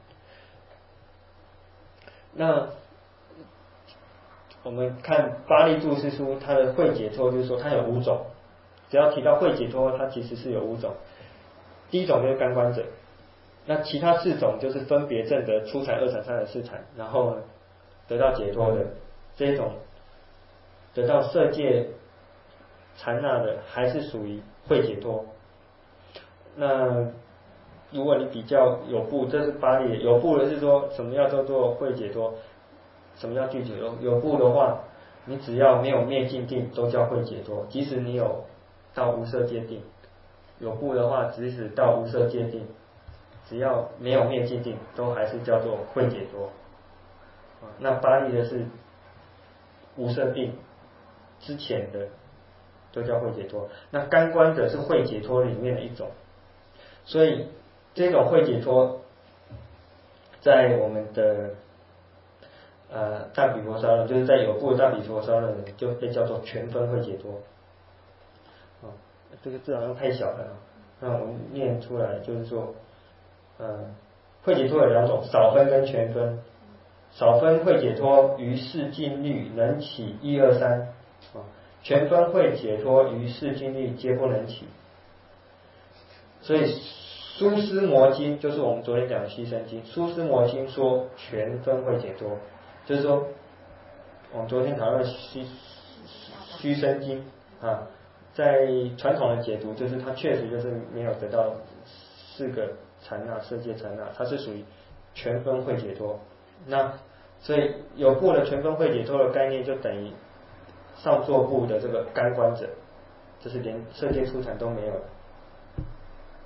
那我们看八力注释书，它的慧解脱就是说它有五种，只要提到慧解脱，它其实是有五种。第一种就是干观者，那其他四种就是分别证得初禅、二禅、三禅、四禅，然后得到解脱的这一种，得到色界禅那的，还是属于慧解脱。那如果你比较有部，这是八力，有部的是说什么叫做做慧解脱，什么叫具解脱？有部的话，你只要没有灭尽定都叫慧解脱，即使你有到无色界定。有部的话，即使到无色界定，只要没有灭尽定，都还是叫做慧解脱。那八力的是无色定之前的都叫慧解脱。那干观者是慧解脱里面的一种，所以这种慧解脱在我们的呃大毗婆沙论，就是在有部的大毗婆沙论就被叫做全分慧解脱。这个字好像太小了，那我们念出来就是说，呃，慧解脱有两种，少分跟全分。少分慧解脱于世尽律能起一二三，全分慧解脱于世尽律皆不能起。所以苏斯摩经就是我们昨天讲的牺牲经，苏斯摩经说全分慧解脱，就是说我们昨天讨论牺牺牲经啊。在传统的解读，就是它确实就是没有得到四个禅那、色界禅那，它是属于全分慧解脱。那所以有部的全分慧解脱的概念，就等于上座部的这个干观者，就是连色界初禅都没有了。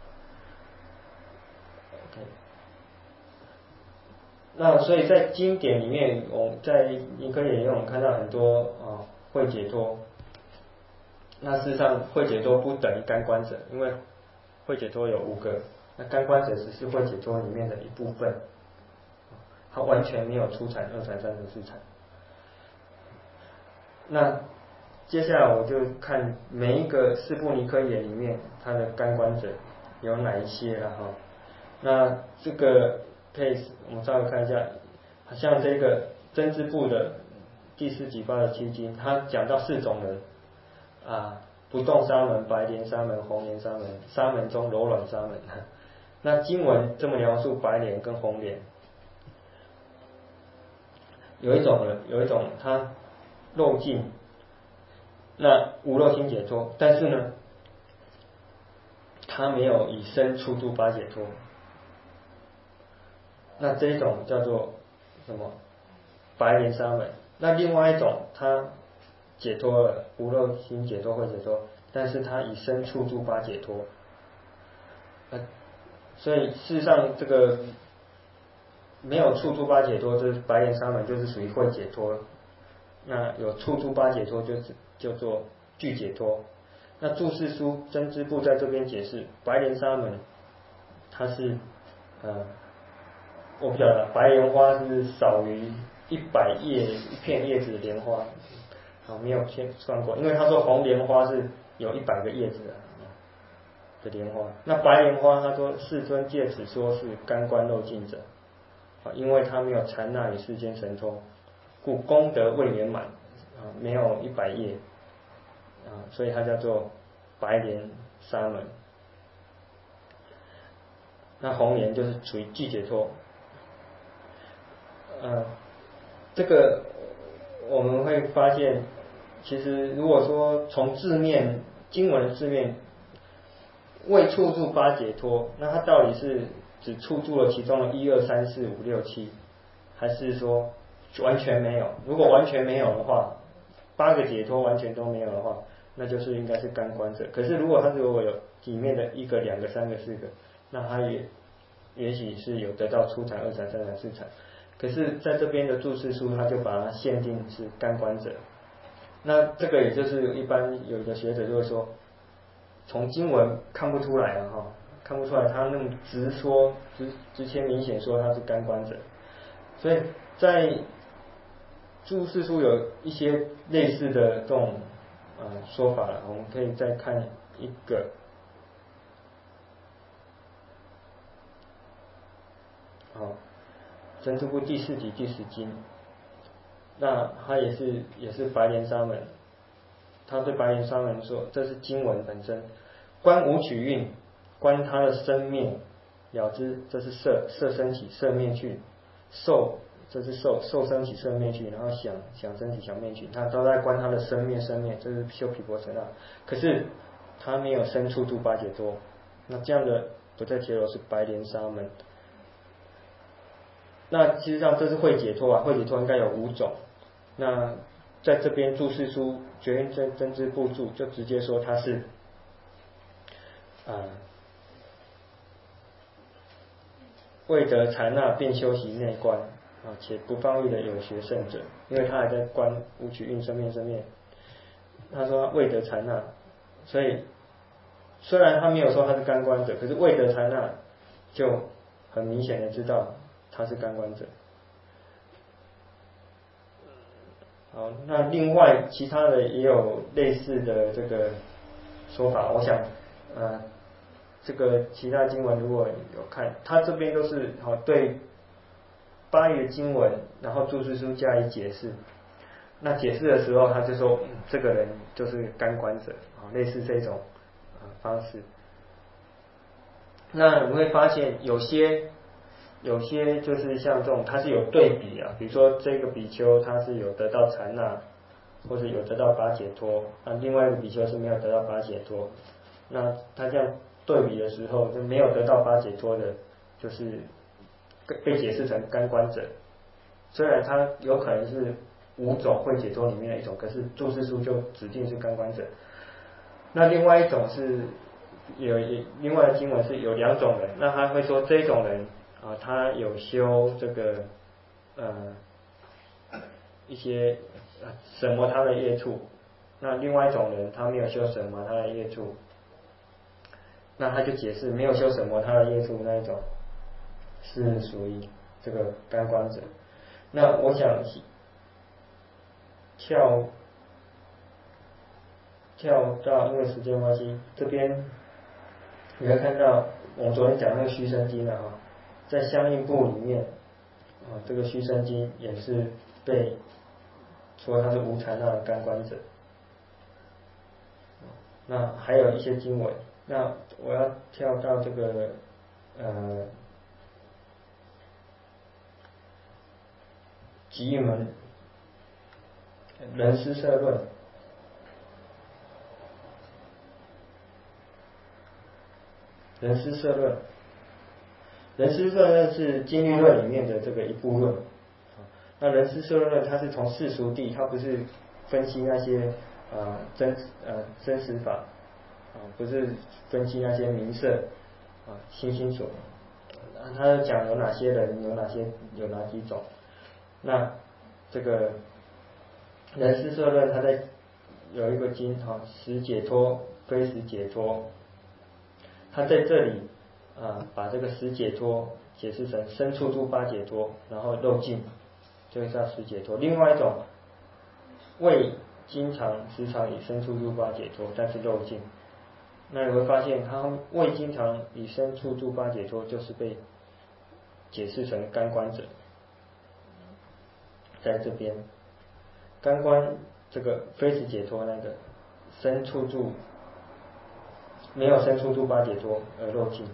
那所以在经典里面，我在尼科也用看到很多啊会解脱。那事实上会解脱不等于干观者，因为会解脱有五个，那干观者只是会解脱里面的一部分，它完全没有出产二传三的市场。那接下来我就看每一个四部尼科也里面它的干观者有哪一些了哈。那这个可以我们稍微看一下，像这个真支部的第四集八十七经，它讲到四种人啊，不动沙门、白莲沙门、红莲沙门，沙门中柔软沙门。那经文这么描述白莲跟红莲，有一种人，有一种他肉尽，那无漏心解脱，但是呢，他没有以身处度八解脱，那这一种叫做什么？白莲沙门。那另外一种他解脱了，无漏心解脱会解脱，但是他以身处度八解脱。呃，所以事实上这个没有处度八解脱，就是白莲沙门，就是属于会解脱。那有处度八解脱，就是叫做具解脱。那注释书真支部在这边解释，白莲沙门它是呃，我不晓得白莲花是少于一百叶一片叶子的莲花，好没有算过，因为他说红莲花是有一百个叶子的的莲花，那白莲花他说世尊借此说是干观漏尽者，因为他没有禅那与世间神通，故功德未圆满，没有一百叶，所以它叫做白莲沙门。那红莲就是属于具解脱。呃，这个我们会发现，其实如果说从字面经文的字面未处住八解脱，那它到底是只处住了其中的一二三四五六七，还是说完全没有？如果完全没有的话，八个解脱完全都没有的话，那就是应该是干观者。可是如果它如果有里面的一个、两个、三个、四个，那它也也许是有得到初禅、二禅、三禅、四禅。可是在这边的注释书，他就把它限定是干观者。那这个也就是一般有的学者就会说，从经文看不出来了哈，看不出来他那么直说直直接明显说他是干观者。所以在注释书有一些类似的这种呃说法，我们可以再看一个。好，真支部第四集第十经，那他也是也是白莲沙门，他对白莲沙门说，这是经文本身，观五取运，观他的生灭了知，这是色色生起色灭去，受这是受受生起色灭去，然后想想生起想灭去，他都在观他的生灭生灭，这是修毗婆舍那。可是他没有身处度八解脱，那这样的不在揭罗是白莲沙门。那其实上这是会解脱啊，会解脱应该有五种。那在这边注释书觉云真真支部注就直接说它是啊、呃，未得禅那便修习内观啊，且不放逸的有学圣者，因为他还在观五取运生灭生灭。他说未得禅那，所以虽然他没有说他是干观者，可是未得禅那就很明显的知道他是干观者。好，那另外其他的也有类似的这个说法，我想呃这个其他经文如果有看，他这边都是好对八页经文，然后注释书加以解释。那解释的时候，他就说、嗯、这个人就是干观者啊，类似这种啊方式。那你会发现有些有些就是像这种，它是有对比啊，比如说这个比丘他是有得到禅那，或者有得到八解脱，那另外一个比丘是没有得到八解脱。那他这样对比的时候，就没有得到八解脱的，就是被解释成干观者。虽然他有可能是五种会解脱里面的一种，可是注释书就指定是干观者。那另外一种是有另外的经文是有两种人，那他会说这种人啊，他有修这个呃一些审磨他的业处，那另外一种人他没有修审磨他的业处，那他就解释没有修审磨他的业处那一种是属于这个干观者。那我想跳跳到因为时间关系，这边你会看到我们昨天讲那个须生经啊，在相应部里面啊，这个须生经也是被说他是无禅那的干观者。那还有一些经文，那我要跳到这个呃集义门人师摄论。人师摄论，人师摄论是经律论里面的这个一部论。那人师摄论它是从世俗谛，它不是分析那些呃真呃真实法啊，不是分析那些名色啊心心所。他讲有哪些人，有哪些有哪几种。那这个人师摄论，它在有一个经哈，实解脱非实解脱。他在这里啊、呃，把这个实解脱解释成身处诸八解脱，然后漏尽，这个叫实解脱。另外一种未经常时常以身处诸八解脱，但是漏尽。那你会发现，他未经常以身处诸八解脱，就是被解释成干观者。在这边，干观这个非实解脱那个身处诸。没有身处诸八解脱而漏尽。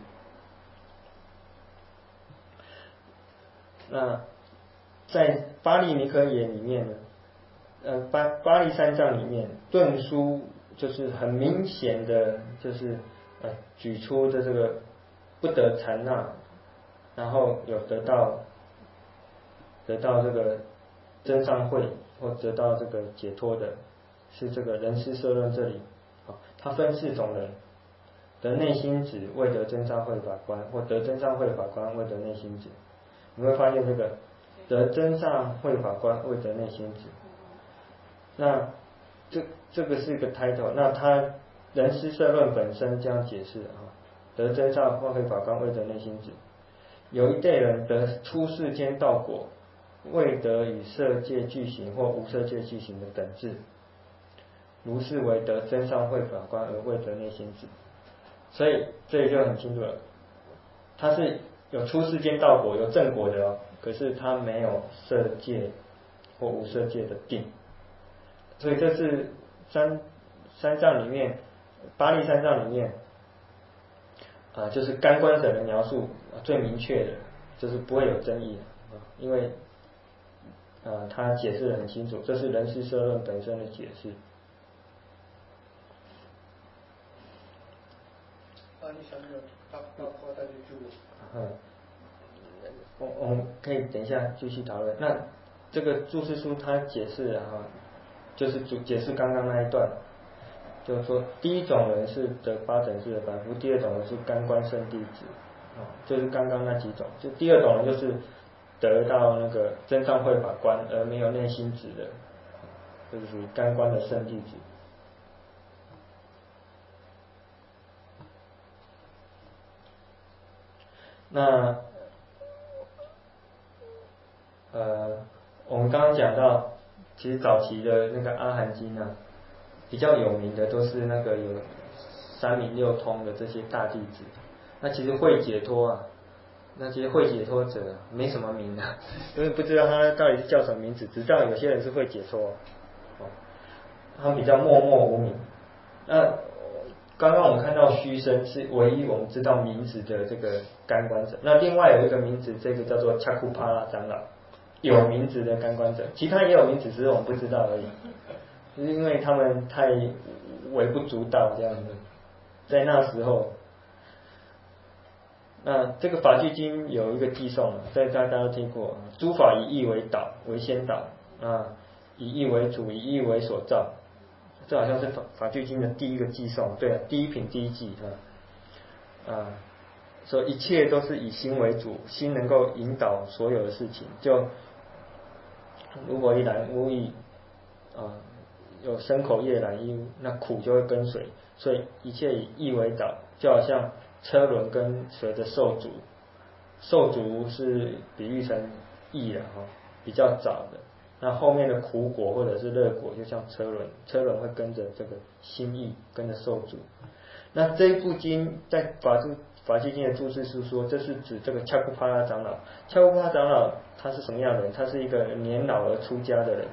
那在巴利尼科言里面呢，呃巴巴利三藏里面顿疏就是很明显的，就是呃举出的这个不得禅那，然后有得到得到这个真上慧或得到这个解脱的，是这个人师摄论这里啊，它分四种人。得内心子未得真上慧法观，或得真上慧法观未得内心子。你会发现这个得真上慧法观未得内心子，那这这个是一个 title。那他人师摄论本身这样解释啊，得真上慧法观未得内心子。有一类人得出世间道果，未得与色界具行或无色界具行的等质，如是为得真上慧法观而未得内心子。所以这里就很清楚了，他是有出世间道果，有正果的哦，可是他没有色界或无色界的定。所以这是三三藏里面，巴利三藏里面啊，就是干观者的描述最明确的，就是不会有争议啊，因为啊他解释得很清楚，这是人师摄论本身的解释。 那你想想，他他他他就就嗯，我我们可以等一下继续讨论。那这个注释书它解释啊，就是主解释刚刚那一段，就是说第一种人是得八等式的凡夫，第二种人是干观圣弟子，啊，就是刚刚那几种。就第二种人就是得到那个真上慧法观而没有内心子的，就是属于干观的圣弟子。那呃，我们刚刚讲到，其实早期的那个阿含经啊，比较有名的都是那个有三明六通的这些大弟子。那其实会解脱啊，那些会解脱者没什么名的，因为不知道他到底是叫什么名字，只知道有些人是会解脱，哦，他们比较默默无名。那刚刚我们看到须生是唯一我们知道名字的这个干观者，那另外有一个名字，这个叫做恰库帕拉长老，有名字的干观者，其他也有名字，只是我们不知道而已，就是因为他们太微不足道这样子，在那时候。那这个法句经有一个寄颂，在大家都听过，诸法以义为导，为先导啊，以义为主，以义为所造。这好像是法法句经的第一个寄颂，对啊，第一品第一记啊。 啊，说一切都是以心为主，心能够引导所有的事情。就如果一览无益啊，有身口业染衣物，那苦就会跟随。所以一切以意为导，就好像车轮跟随着受足，受足是比喻成意了哈，比较早的。那后面的苦果或者是乐果，就像车轮，车轮会跟着这个心意，跟着受足。那这一部经在法注法纪经的注释书说，这是指这个恰库帕拉长老。恰库帕拉长老他是什么样的人？他是一个年老而出家的人，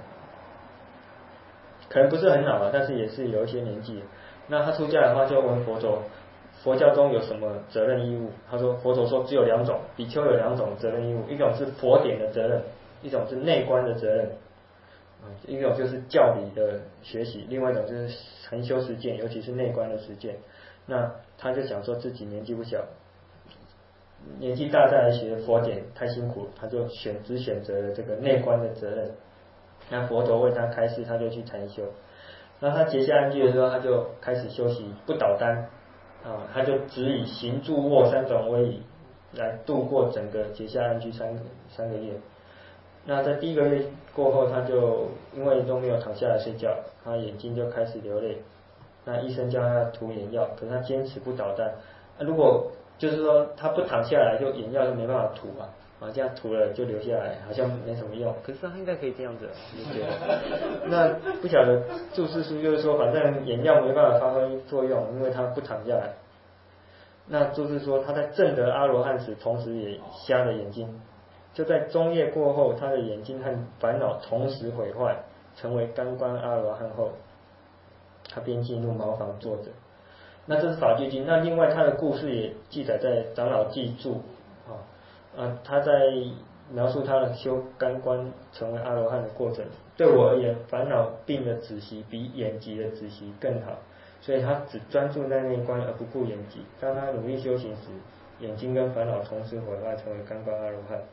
可能不是很老啊，但是也是有一些年纪。那他出家的话，就问佛陀，佛教中有什么责任义务？他说，佛陀说只有两种，比丘有两种责任义务，一种是佛典的责任，一种是内观的责任。一种就是教理的学习，另外一种就是禅修实践，尤其是内观的实践。那他就想说自己年纪不小，年纪大再来学佛典太辛苦，他就选只选择了这个内观的责任。那佛陀为他开示，他就去禅修。那他结下安居的时候，他就开始修习不倒单啊，他就只以行住卧三种威仪来度过整个结下安居三个三个月。那在第一个月过后，他就因为都没有躺下来睡觉，他眼睛就开始流泪。那医生叫他涂眼药，可是他坚持不倒单。啊、如果就是说他不躺下来，就眼药就没办法涂啊，啊这样涂了就流下来，好像没什么用。可是他应该可以这样子，我觉得。那不晓得注释书就是说，反正眼药没办法发挥作用，因为他不躺下来。那就是说他在证得阿罗汉时，同时也瞎了眼睛。就在中夜过后，他的眼睛和烦恼同时毁坏，成为干观阿罗汉后，他便进入茅房坐着。那这是法句经。那另外他的故事也记载在长老记注啊，啊他在描述他的修干观成为阿罗汉的过程。对我而言，烦恼病的止息比眼疾的止息更好，所以他只专注在内观而不顾眼疾。当他努力修行时，眼睛跟烦恼同时毁坏，成为干观阿罗汉。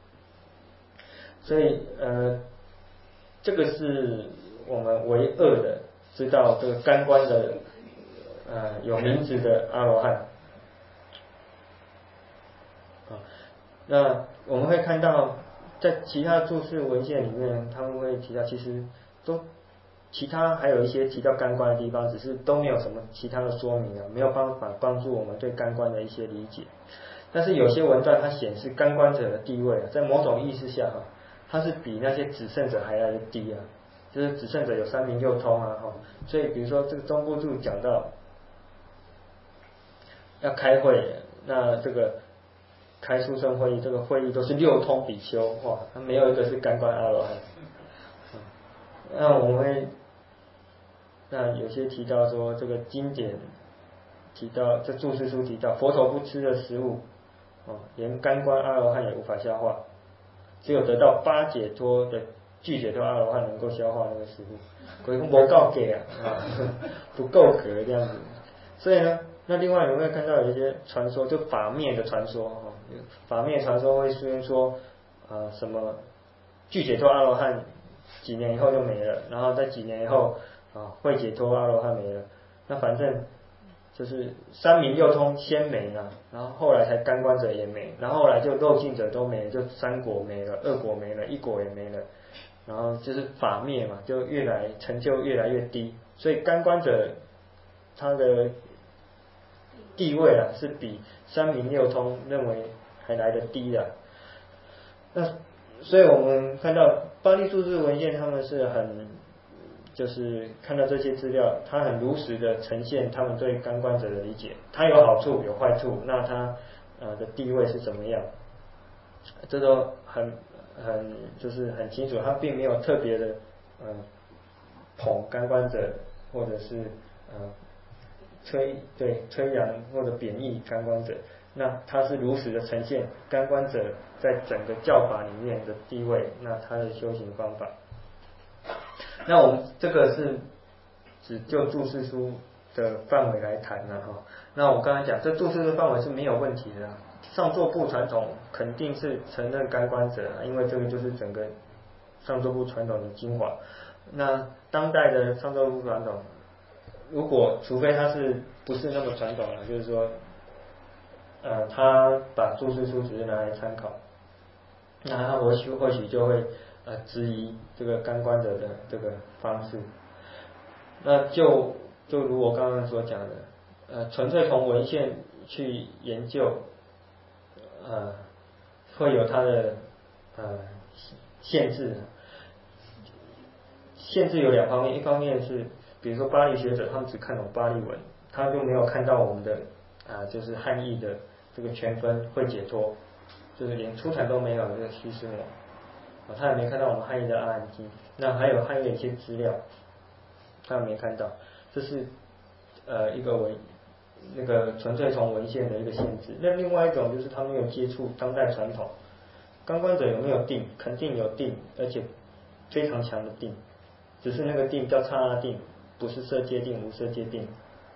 所以呃，这个是我们唯二的知道这个干观的呃有名字的阿罗汉啊。那我们会看到，在其他注释文献里面，他们会提到，其实都其他还有一些提到干观的地方，只是都没有什么其他的说明啊，没有办法帮助我们对干观的一些理解。但是有些文段它显示干观者的地位啊，在某种意识下哈、啊。他是比那些只圣者还来的低啊，就是只圣者有三明六通啊，哈，所以比如说这个中部注讲到要开会，那这个开殊胜会议，这个会议都是六通比丘，哇，他没有一个是干观阿罗汉。那我们会，那有些提到说这个经典提到，这注释书提到佛陀不吃的食物，哦，连干观阿罗汉也无法消化。只有得到八解脱的具解脱阿罗汉能够消化那个食物，鬼不够给啊，不够格这样子。所以呢，那另外你会看到有一些传说，就法灭的传说哈，法灭传说会宣说啊、呃、什么具解脱阿罗汉几年以后就没了，然后在几年以后啊会解脱阿罗汉没了，那反正。就是三明六通先没了，然后后来才干观者也没，然后后来就漏尽者都没了，就三果没了，二果没了，一果也没了，然后就是法灭嘛，就越来成就越来越低，所以干观者他的地位啊是比三明六通认为还来得低的。那所以我们看到巴利注释文献他们是很。就是看到这些资料，他很如实的呈现他们对干观者的理解，他有好处有坏处，那他呃的地位是怎么样，这都很很就是很清楚，他并没有特别的呃捧干观者，或者是呃吹对吹扬或者贬义干观者，那他是如实的呈现干观者在整个教法里面的地位，那他的修行方法。那我们这个是只就注释书的范围来谈了哈。那我刚才讲，这注释的范围是没有问题的。上座部传统肯定是承认干观者，因为这个就是整个上座部传统的精华。那当代的上座部传统，如果除非它是不是那么传统了，就是说呃他把注释书只是拿来参考，那他或许或许就会呃质疑这个干观者的这个方式。那就就如我刚刚所讲的，呃纯粹从文献去研究，呃会有它的呃限制。限制有两方面，一方面是比如说巴黎学者他们只看懂巴黎文，他就没有看到我们的啊、呃、就是汉译的这个全分会解脱，就是连出产都没有这个西斯摩，啊他也没看到我们汉译的阿含经，那还有汉译的一些资料，他也没看到，这是呃一个文那个纯粹从文献的一个限制。那另外一种就是他没有接触当代传统，干观者有没有定？肯定有定，而且非常强的定。只是那个定叫刹那定，不是色界定、无色界定。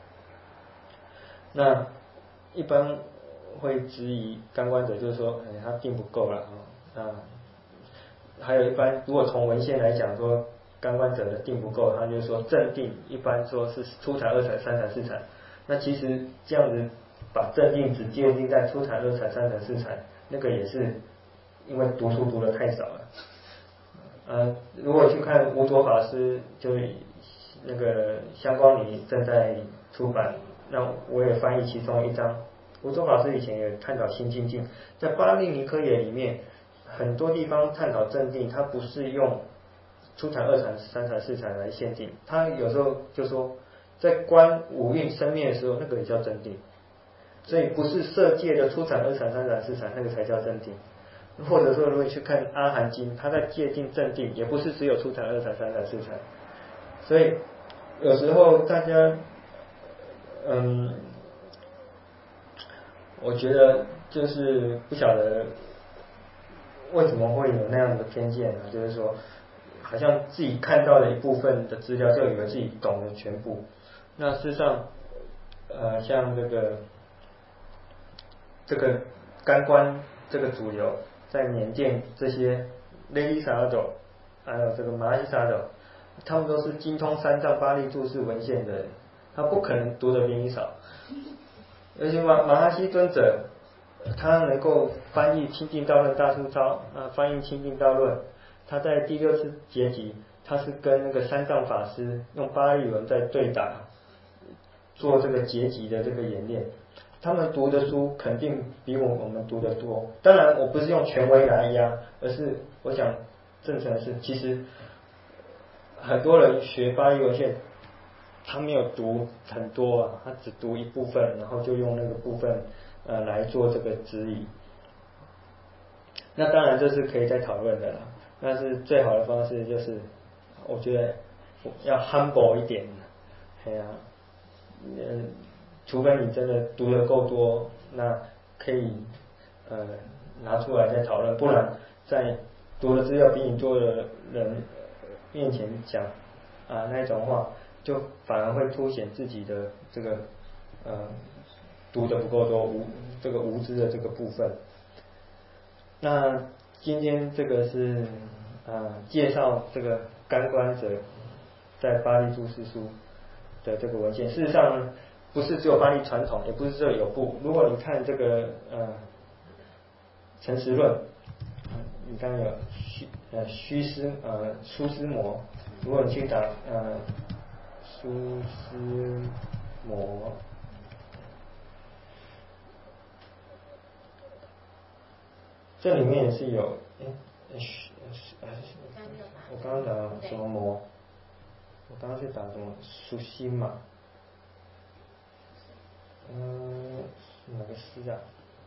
那一般会质疑干观者，就是说，哎，他定不够了啊。啊，还有一般如果从文献来讲说，干观者的定不够，他就是说正定一般说是初禅、二禅、三禅、四禅。那其实这样子把正定只界定在初禅、二禅、三禅、四禅，那个也是因为读书读得太少了。呃，如果去看无着法师，就是那个香光里正在出版，那我也翻译其中一章。无着法师以前也探讨心清净，在巴利尼科也里面，很多地方探讨正定，它不是用初禅、二禅、三禅、四禅来限定，他有时候就说，在观五蕴生灭的时候，那个也叫正定，所以不是色界的初禅、二禅、三禅、四禅那个才叫正定。或者说，如果去看阿含经，它在界定正定，也不是只有初禅、二禅、三禅、四禅。所以有时候大家，嗯，我觉得就是不晓得为什么会有那样的偏见呢？就是说，好像自己看到的一部分的资料，就以为自己懂了全部。那事实上，呃，像这个这个干观这个主流。在缅甸这些雷利萨尔斗，还有这个马来西亚斗，他们都是精通三藏巴利注释文献的人，他不可能读得比你少。而且马马哈希尊者，他能够翻译《清净道论大疏钞》啊，翻译《清净道论》，他在第六次结集，他是跟那个三藏法师用巴利文在对打，做这个结集的这个演练。他们读的书肯定比我我们读的多，当然我不是用权威来压，而是我想正常的是，其实很多人学巴利文献，他没有读很多啊，他只读一部分，然后就用那个部分呃来做这个质疑。那当然这是可以再讨论的啦，但是最好的方式就是，我觉得要 humble 一点，哎呀，嗯。除非你真的读得够多，那可以呃拿出来再讨论，不然在读的资料比你多的人面前讲啊那种话，就反而会凸显自己的这个呃读得不够多无这个无知的这个部分。那今天这个是呃介绍这个干观者在巴利注释书的这个文献，事实上呢。不是只有巴利传统，也不是只有有部。如果你看这个呃诚实论，你刚刚有虚呃虚师呃苏斯摩，如果你去打呃苏斯摩，这里面也是有哎呃我刚刚打什么摩？我刚刚是打什么苏西嘛？嗯，哪个诗啊？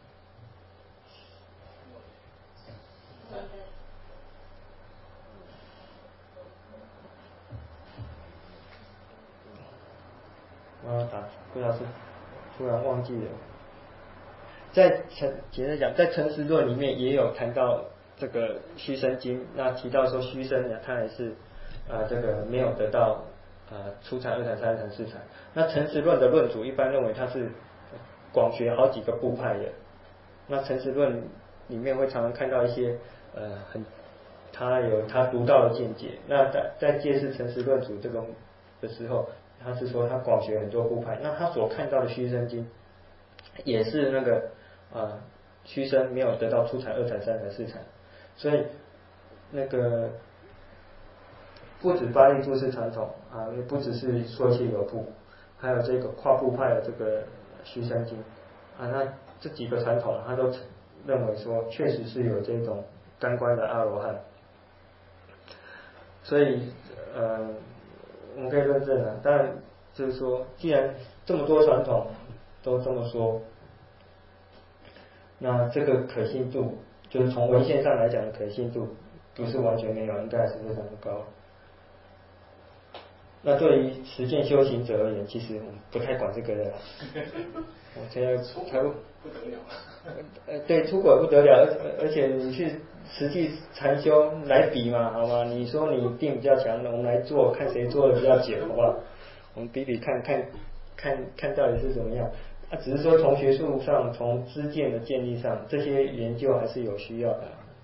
我打不知道是突然忘记了。在诚简单讲，在诚实论里面也有谈到这个虚生经，那提到说虚生呢，他还是啊、呃、这个没有得到啊初禅、二禅、三禅、四禅。那诚实论的论主一般认为他是广学好几个部派的。那诚实论里面会常常看到一些呃很他有他独到的见解。那在在介释诚实论主这个的时候，他是说他广学很多部派，那他所看到的虚生经也是那个啊虚生没有得到初禅、二禅、三禅、四禅，所以那个不止八力注释传统啊，也不只是说切有部，还有这个跨部派的这个虚生经啊，那这几个传统他都认为说确实是有这种甘关的阿罗汉，所以呃我们可以论证啊，当然就是说既然这么多传统都这么说，那这个可信度就是从文献上来讲的可信度不是完全没有，应该还是非常的高。那对于实践修行者而言，其实我们不太管这个的。我现在才不得了。 呃，对，出国不得了，而而且你去实际禅修来比嘛，好吗？你说你一定比较强，我们来做，看谁做的比较久，好不好？我们比比看看看看到底是怎么样。啊，只是说从学术上，从知见的建立上，这些研究还是有需要的。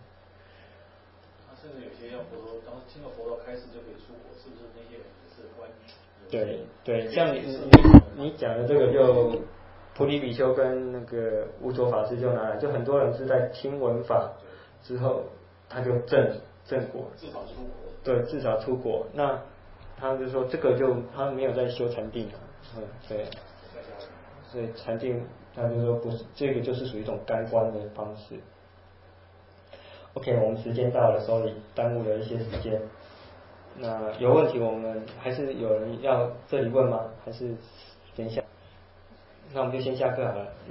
甚至有些像佛陀，当时听了佛陀开示就可以出国，是不是那些人也是关？ 对对，像你你你讲的这个就菩提比丘跟那个无着法师就拿来，就很多人是在听闻法之后，他就证证果， 至少出国。 对，至少出国。那他们就说这个就他们没有在修禅定啊，嗯，对，所以禅定他就说不是，这个就是属于一种甘观的方式。OK， 我们时间到了，sorry，耽误了一些时间。那有问题我们还是有人要这里问吗？还是等一下？那我们就先下课好了。